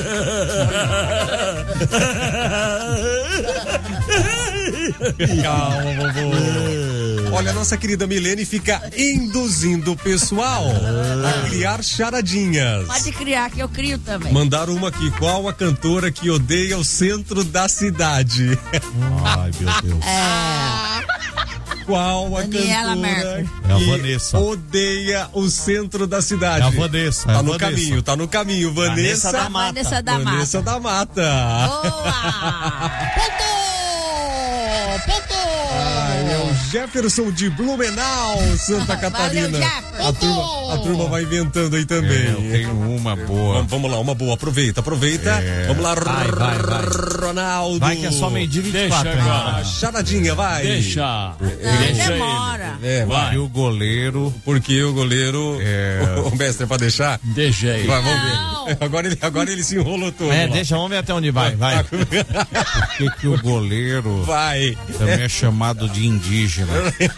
Calma, vovô. Olha, a nossa querida Milene fica induzindo o pessoal a criar charadinhas. Pode criar, que eu crio também. Mandaram uma aqui. Qual a cantora que odeia o centro da cidade? Ai, meu Deus. É. Qual a Daniela cantora Mercury. É a que Vanessa. odeia o centro da cidade? É a Vanessa. é a Tá no Vanessa. caminho, tá no caminho. Vanessa, Vanessa da Mata. Vanessa da Vanessa Mata. da Mata. Boa! Ponto! Ponto! Ai, é o Jefferson de Blumenau, Santa Catarina. Valeu, Jefferson. A turma, a turma vai inventando aí também. É, eu tenho uma boa. Vamos, vamos lá, uma boa. Aproveita, aproveita. É. Vamos lá, Vai, vai, vai. Ronaldo. Vai que é só meio-dia e vinte e Deixa quatro. agora. A charadinha, vai. Deixa. Não, Deixa demora. É, vai. E o goleiro. Porque o goleiro. É. O mestre é pra deixar? ele. Deixa aí. Vai, vamos Não. ver. Agora ele, agora ele se enrolou todo. É, lá. deixa, vamos ver até onde vai. Vai. Por que, que o goleiro Vai. também é chamado de indígena?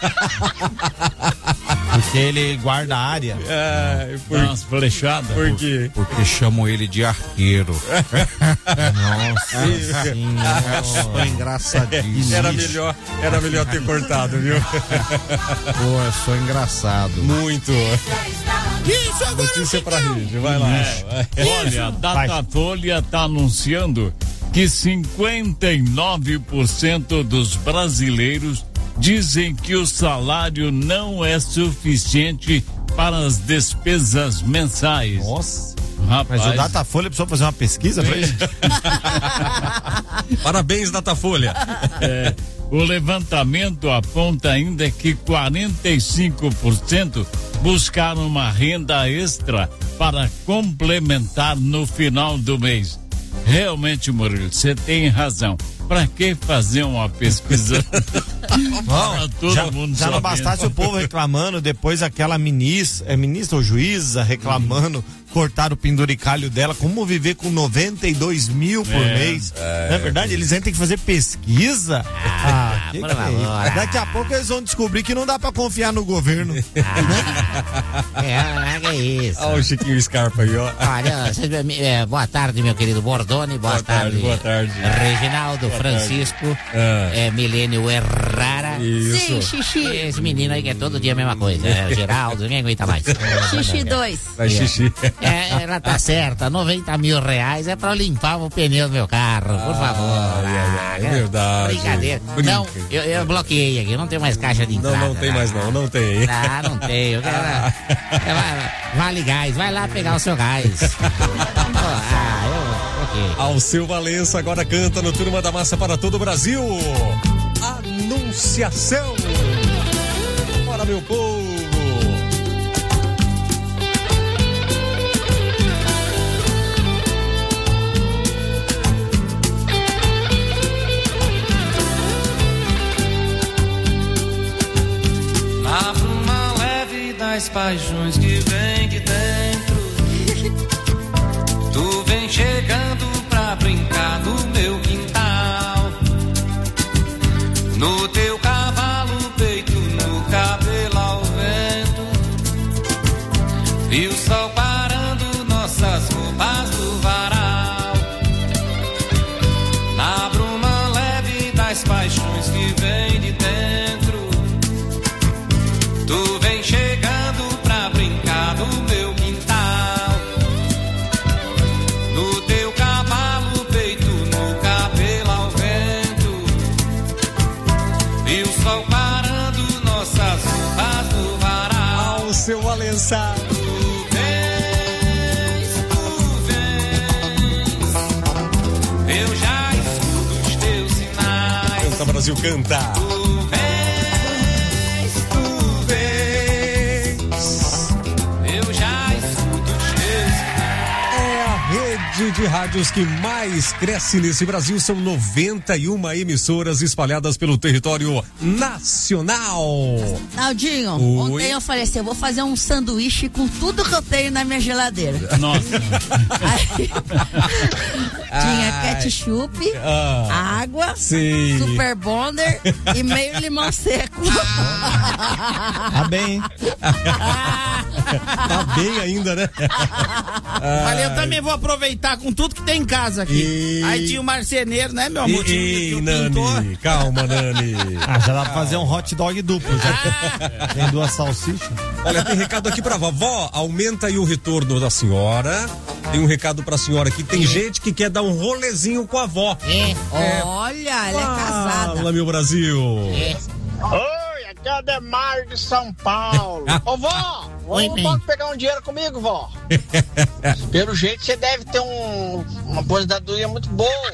Porque ele guarda a área. É, por, Dá umas flechadas. por quê? Porque chamam ele de arqueiro. Nossa senhora. Foi engraçadíssimo. Era melhor, era melhor ter cortado, viu? Pô, é só engraçado. Muito. Isso agora. Notícia pra rede, vai lá. É. Olha, a Datafolha está anunciando que cinquenta e nove por cento dos brasileiros dizem que o salário não é suficiente para as despesas mensais. Nossa. Rapaz, Mas o Datafolha precisou fazer uma pesquisa pra ele? Parabéns, Datafolha. é, o levantamento aponta ainda que quarenta e cinco por cento buscaram uma renda extra para complementar no final do mês. Realmente, Murilo, você tem razão. Pra que fazer uma pesquisa? Não, todo já, mundo já não sabendo. bastasse o povo reclamando, depois aquela ministra, é ministra ou juíza reclamando, cortaram o penduricalho dela, como viver com noventa e dois mil por É, mês. Não é verdade? Eles ainda têm que fazer pesquisa. Ah, que por que é favor. isso? Daqui a pouco eles vão descobrir que não dá pra confiar no governo. É, que é isso. Olha o Chiquinho Scarpa aí, ó. Olha, vocês- é, boa tarde, meu querido Bordoni. Boa, Boa tarde, boa tarde. Reginaldo, Boa Francisco, Ah. é, Milênio Errara. Isso. Sim, xixi. Esse menino aí que é todo dia a mesma coisa. É, o Geraldo, ninguém aguenta mais. Xixi dois. Vai xixi. É, ela tá certa, noventa mil reais é pra limpar o pneu do meu carro, por favor. ai, ai, é verdade. Brincadeira. Brinca. Não, eu, eu bloqueei aqui, não tem mais caixa de Não, entrada. não tem mais não, não tem. Ah, não tenho. Ah. Vale gás, vai lá pegar o seu gás. Ah, eu, ok. Alceu Valença agora canta no Turma da Massa para todo o Brasil. Anunciação. Bora, meu povo. Na bruma leve das paixões que vem de dentro, tu vem chegando pra brincar no meu quintal. No teu cavalo, peito, no cabelo ao vento, e o sol parando nossas roupas do varal. Na bruma leve das paixões que vem de dentro, tu vem chegando pra brincar no meu quintal. No teu cavalo, peito, no cabelo ao vento, e o sol parando nossas roupas no varal. Alceu Valença. Tu vens, tu vens, eu já escuto os teus sinais. Canta, Brasil, canta. Tu vens, tu vens, rádios que mais cresce nesse Brasil são noventa e uma emissoras espalhadas pelo território nacional. Naldinho, Oi. ontem eu falei assim, eu vou fazer um sanduíche com tudo que eu tenho na minha geladeira. Nossa. Aí, tinha ketchup, Ah. água, Sim. super bonder e meio limão seco. Tá bem, hein? Tá bem ainda, né? Falei, eu também vou aproveitar com tudo que tem em casa aqui. E... Aí tinha o marceneiro, né, meu amor? Tinha Ei, o Nani, pintor. calma, Nani. Ah, já dá pra fazer um hot dog duplo. Já. Tem duas salsichas. Olha, tem recado aqui pra vovó, aumenta aí o retorno da senhora. Tem um recado pra senhora aqui, tem gente que quer dar um rolezinho com a avó. É. Olha, ela é casada. Fala, meu Brasil. É. Oi, aqui é o Ademar de São Paulo. Ô, vó, Oi, vamos bem. pode pegar um dinheiro comigo, vó? Pelo jeito, você deve ter um, uma aposentadoria muito boa.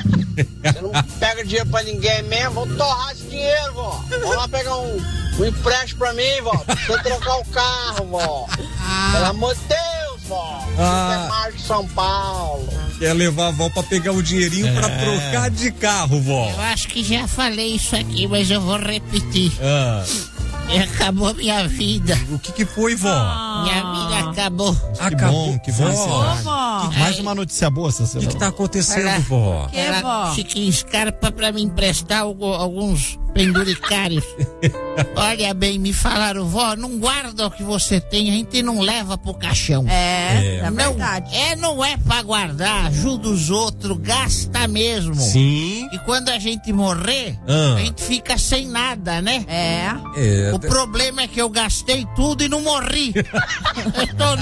Você não pega dinheiro pra ninguém mesmo, vou torrar esse dinheiro, vó. Vamos lá pegar um, um empréstimo pra mim, vó. Precisa trocar o carro, vó. Pelo amor de Deus, vó. Ah. Ademar de São Paulo. Quer levar a avó pra pegar o dinheirinho pra trocar de carro, vó. Eu acho que já falei isso aqui, mas eu vou repetir. Ah, E acabou minha vida. o que que foi, vó? Minha vida acabou. Que bom, que vó. felicidade. Vó, Mais uma notícia boa essa O semana. que que tá acontecendo, Olha. vó? que, Ela, vó? Chiquinho Scarpa, pra me emprestar algo- alguns penduricários. Olha bem, me falaram, vó, não guarda o que você tem, a gente não leva pro caixão. É, é, É. Não, verdade. é, não é pra guardar, ajuda os outros, gasta mesmo. Sim. E quando a gente morrer, Ah. a gente fica sem nada, né? É. É, O problema é que eu gastei tudo e não morri. Eu tô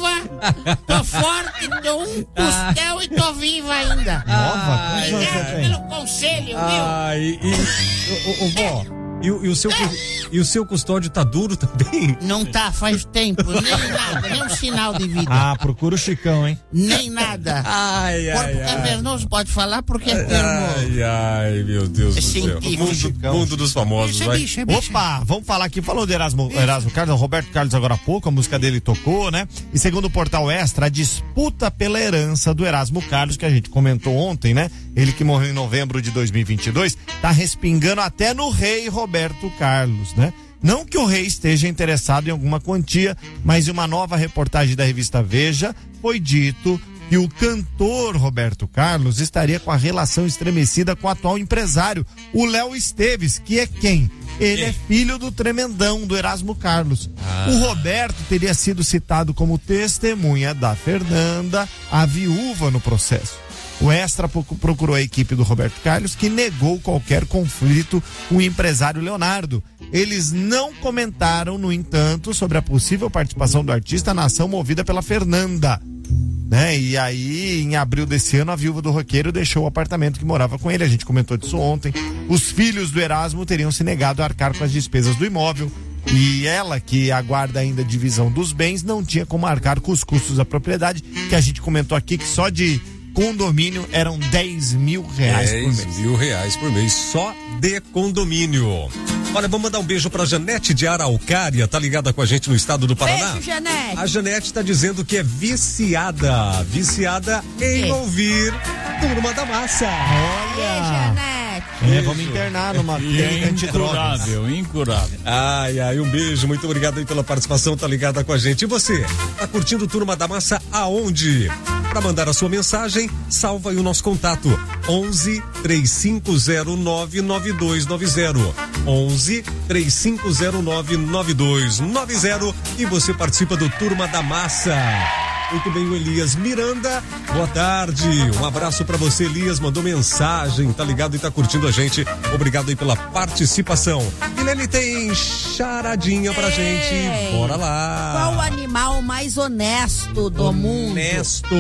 nova, tô forte, tô um costel e tô viva ainda. Nova? Quantos anos você Obrigado tem? pelo conselho, viu? Ai, e, o, o, o vó, e, o- e o seu, cu- e o seu custódio tá duro também? Não tá faz tempo, nem nada, nem um sinal de vida. Ah, procura o Chicão, hein? Nem nada. Ai, Corpo ai, ai. cavernoso pode falar porque é termo. Ai, ai, meu Deus do céu. científico. Mundo, mundo dos famosos, Isso é vai. bicho, é bicho. Opa, vamos falar aqui, falou do Erasmo, Erasmo Carlos, o Roberto Carlos agora há pouco, a música dele tocou, né? E segundo o Portal Extra, a disputa pela herança do Erasmo Carlos, que a gente comentou ontem, né? Ele que morreu em novembro de dois mil e vinte e dois, tá respingando até no rei Roberto Carlos, né? Não que o rei esteja interessado em alguma quantia, mas em uma nova reportagem da revista Veja, foi dito que o cantor Roberto Carlos estaria com a relação estremecida com o atual empresário, o Léo Esteves, que é quem? Ele é filho do tremendão do Erasmo Carlos. O Roberto teria sido citado como testemunha da Fernanda, a viúva, no processo. O Extra procurou a equipe do Roberto Carlos, que negou qualquer conflito com o empresário Leonardo. Eles não comentaram, no entanto, sobre a possível participação do artista na ação movida pela Fernanda. Né? E aí, em abril desse ano, a viúva do roqueiro deixou o apartamento que morava com ele. A gente comentou disso ontem. Os filhos do Erasmo teriam se negado a arcar com as despesas do imóvel. E ela, que aguarda ainda a divisão dos bens, não tinha como arcar com os custos da propriedade, que a gente comentou aqui que só de condomínio eram dez mil reais por mês. dez mil reais por mês, só de condomínio. Olha, vamos mandar um beijo pra Janete de Araucária, tá ligada com a gente no estado do Paraná? Beijo, Janete. A Janete tá dizendo que é viciada, viciada em É. ouvir Turma da Massa. Beijo, Janete. É, vamos internar numa E clínica é antidrogas. incurável, incurável. Ai, ai, um beijo, muito obrigado aí pela participação, tá ligada com a gente. E você, tá curtindo Turma da Massa aonde? Para mandar a sua mensagem, salva aí o nosso contato, onze, três cinco zero nove, nove dois nove zero, onze, três cinco zero nove, nove dois nove zero, e você participa do Turma da Massa. Muito bem, o Elias Miranda, boa tarde, um abraço pra você, Elias, mandou mensagem, tá ligado e tá curtindo a gente, obrigado aí pela participação. E ele tem charadinha pra gente, bora lá. Qual o animal mais honesto do mundo? Honesto.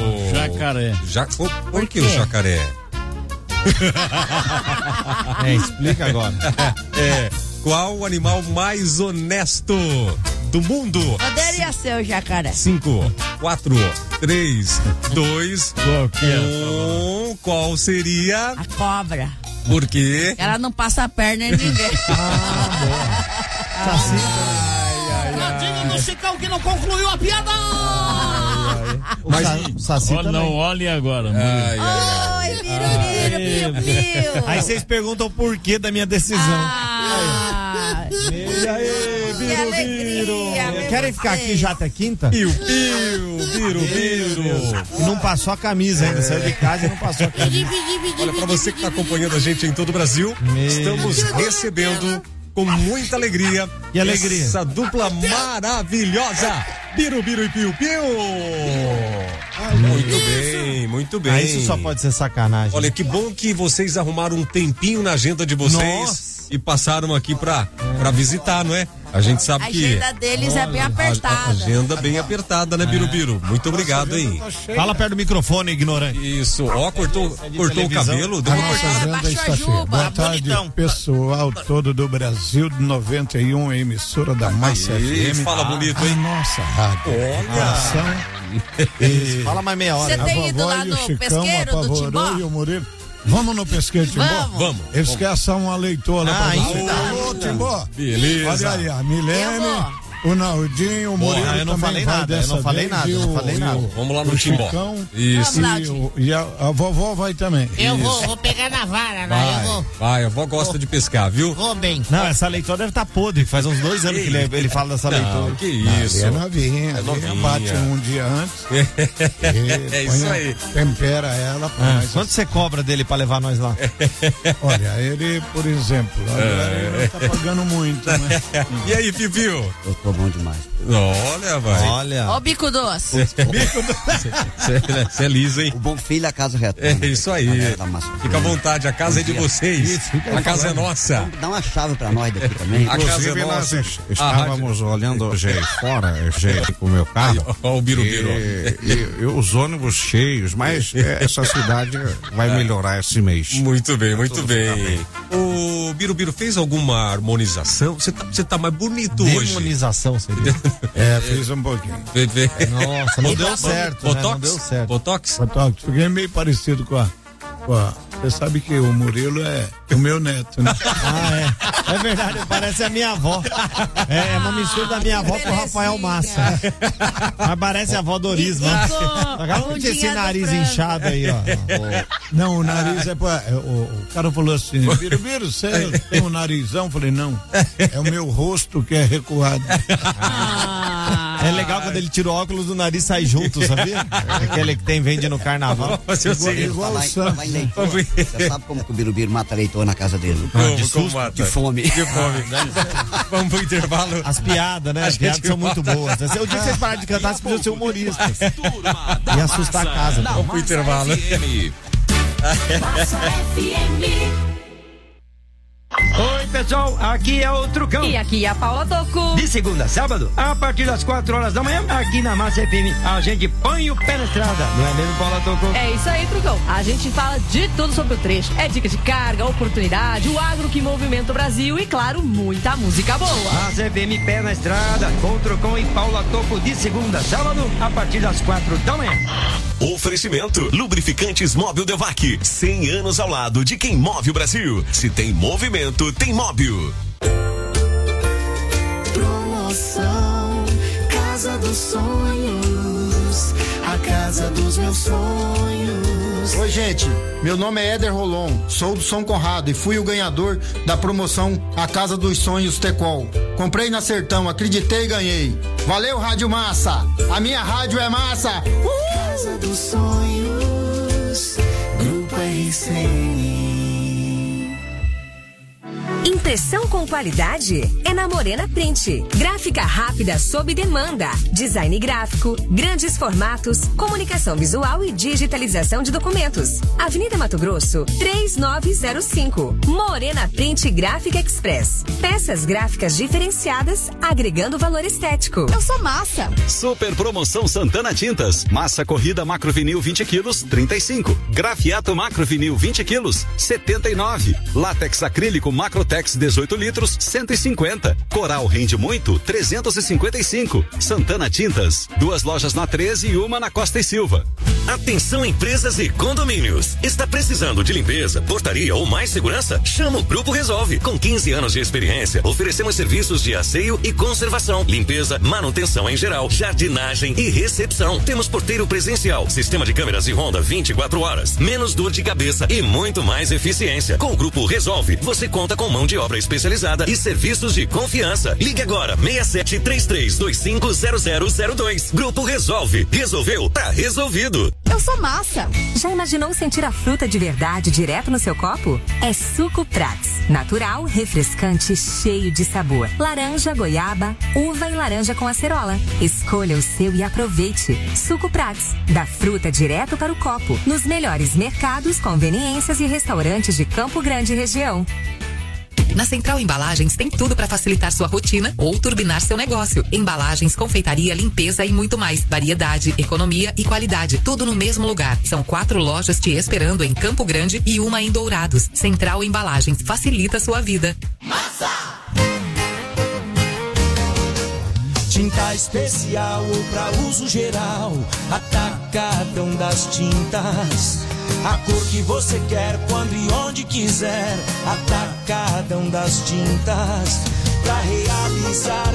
Jacaré. Ja... Por, por que o jacaré? É, explica agora. É, qual o animal mais honesto do mundo? Poderia ser o jacaré. Cinco, quatro, três, dois, um. Qual seria? A cobra. Por quê? Ela não passa a perna em ninguém. Tadinho do Chicão que não concluiu a piada! Mas o Saci oh, não olhe agora. Ai, ai, ai. Piu, piu, piu. Aí vocês perguntam o porquê da minha decisão. Ah, e aí, Biro, Biro. Querem ficar aqui já até quinta? Piu, piu, Biro, Biro. E não passou a camisa ainda, é. Saiu de casa e não passou a camisa. Olha, pra você que tá acompanhando a gente em todo o Brasil, Meu estamos Deus recebendo com muita alegria e alegria essa dupla maravilhosa, Biro, Biro e Piu, Piu. Ai, muito bem, muito bem. Ah, isso só pode ser sacanagem. Olha, que bom que vocês arrumaram um tempinho na agenda de vocês. Nossa. E passaram aqui pra, pra visitar, não é? A gente sabe a que... A agenda deles é bem apertada. A, a agenda bem apertada, né, Biro, Biro? Muito obrigado, hein? Fala perto do microfone, ignorante. Isso, ó, cortou, cortou o cabelo, deu uma cortada. A agenda está cheia. Boa tarde, pessoal todo do Brasil, de noventa e um, emissora da Massa F M. Fala bonito, hein? Nossa, rádio. Olha. E... Fala mais meia hora. Você tem ido lá no pesqueiro do Timbó? E o Murilo. Vamos no pesqueiro, Timbó? Vamos. Vamos. Esqueça uma leitora ah, pra você. Ainda. Ô, Timbó. Beleza. Olha aí, a Milene, o Naldinho, o Murilo eu não também falei vai nada, dessa eu não falei vez, nada, eu não falei nada. Vamos lá no Timbó. Chicão, Isso. E, o, e a, a vovó vai também. Eu vou, vou pegar na vara, né? Vai, eu vou. vai, a avó gosta vou, de pescar, viu? Vou bem. Não, essa leitora deve estar tá podre, faz uns dois anos que ele, ele fala dessa não, leitora. Que isso. É novinha, é novinha. Bate um dia antes. É isso aí. Tempera ela. Ah, quanto você cobra dele pra levar nós lá? Olha, ele, por exemplo, agora é. ele não tá pagando muito, né? E aí, Pipiu? Eu tô bom demais. Olha, vai. Olha. Ó o bico doce. Bico doce. Você é liso, hein? O bom filho, a casa retorna. É isso aí. Fica à vontade, a casa é de vocês. Isso, a casa é nossa. Dá uma chave pra nós daqui também. A casa é nossa. Nós estávamos olhando hoje fora, hoje com o meu carro. Ó, o Birubiru. E, e, e os ônibus cheios, mas essa cidade vai melhorar esse mês. Muito bem, muito bem. bem. O Birubiru fez alguma harmonização? Você tá, você tá mais bonito hoje. Demonização seria. É, fiz um pouquinho. Nossa, não deu certo, né? Não deu certo. Botox? Botox. Fiquei meio parecido com a... Com a Você sabe que o Murilo é o meu neto, né? Ah, é. É verdade, parece a minha avó. É, é uma mistura da minha avó com o Rafael Massa. Mas parece a avó Doris, mano. Agora não tinha esse nariz inchado aí, ó. Não, o nariz é pra... O, o cara falou assim, Birubiru, você tem um narizão? Eu falei, não, é o meu rosto que é recuado. Ah, é legal quando ele tira o óculos, o nariz sai junto, sabia? Aquele que tem, vende no carnaval. Igual, igual o Santos. Você sabe como que o Birubiru mata leitor na casa dele? Como, de, como mata? De fome. De fome. Vamos pro intervalo. As piadas, né? As piadas são muito boas. O dia que vocês pararem de cantar, vocês precisam ser humoristas. E assustar a casa. Vamos pro intervalo. Oi, pessoal, aqui é o Trucão. E aqui é a Paula Toco. De segunda a sábado, a partir das quatro horas da manhã, aqui na Massa F M, a gente põe o pé na estrada. Não é mesmo, Paula Toco? É isso aí, Trucão. A gente fala de tudo sobre o trecho. É dicas de carga, oportunidade, o agro que movimenta o Brasil e, claro, muita música boa. Massa F M, pé na estrada, com Trucão e Paula Toco, de segunda a sábado, a partir das quatro da manhã. Oferecimento: Lubrificantes Móbil Devac. cem anos ao lado de quem move o Brasil. Se tem movimento, tem móvel. Promoção Casa dos Sonhos. A casa dos meus sonhos. Oi, gente. Meu nome é Éder Rolon. Sou do São Conrado e fui o ganhador da promoção A Casa dos Sonhos Tecol. Comprei na Sertão, acreditei e ganhei. Valeu, Rádio Massa. A minha rádio é massa. Uh! Casa dos Sonhos, Grupo R C N. Impressão com qualidade é na Morena Print. Gráfica rápida sob demanda. Design gráfico, grandes formatos, comunicação visual e digitalização de documentos. Avenida Mato Grosso, três nove zero cinco. Morena Print Gráfica Express. Peças gráficas diferenciadas, agregando valor estético. Eu sou Massa. Super promoção Santana Tintas. Massa corrida macrovinil vinte quilos, trinta e cinco. Grafiato macrovinil vinte quilos, setenta e nove. Látex acrílico Macrotex Duratex dezoito litros, cento e cinquenta. Coral rende muito, trezentos e cinquenta e cinco. Santana Tintas, duas lojas na treze e uma na Costa e Silva. Atenção empresas e condomínios. Está precisando de limpeza, portaria ou mais segurança? Chama o Grupo Resolve. Com quinze anos de experiência, oferecemos serviços de asseio e conservação, limpeza, manutenção em geral, jardinagem e recepção. Temos porteiro presencial, sistema de câmeras e ronda vinte e quatro horas, menos dor de cabeça e muito mais eficiência. Com o Grupo Resolve, você conta com mão de obra especializada e serviços de confiança. Ligue agora, seis sete três três dois cinco zero zero zero dois. Grupo Resolve. Resolveu? Tá resolvido. Eu sou massa. Já imaginou sentir a fruta de verdade direto no seu copo? É Suco Prats. Natural, refrescante, cheio de sabor. Laranja, goiaba, uva e laranja com acerola. Escolha o seu e aproveite. Suco Prats. Da fruta direto para o copo. Nos melhores mercados, conveniências e restaurantes de Campo Grande e região. Na Central Embalagens tem tudo para facilitar sua rotina ou turbinar seu negócio. Embalagens, confeitaria, limpeza e muito mais. Variedade, economia e qualidade. Tudo no mesmo lugar. São quatro lojas te esperando em Campo Grande e uma em Dourados. Central Embalagens. Facilita sua vida. Massa! Tinta especial ou pra uso geral. Atacadão das Tintas. A cor que você quer, quando e onde quiser. Atacadão das Tintas. Pra realizar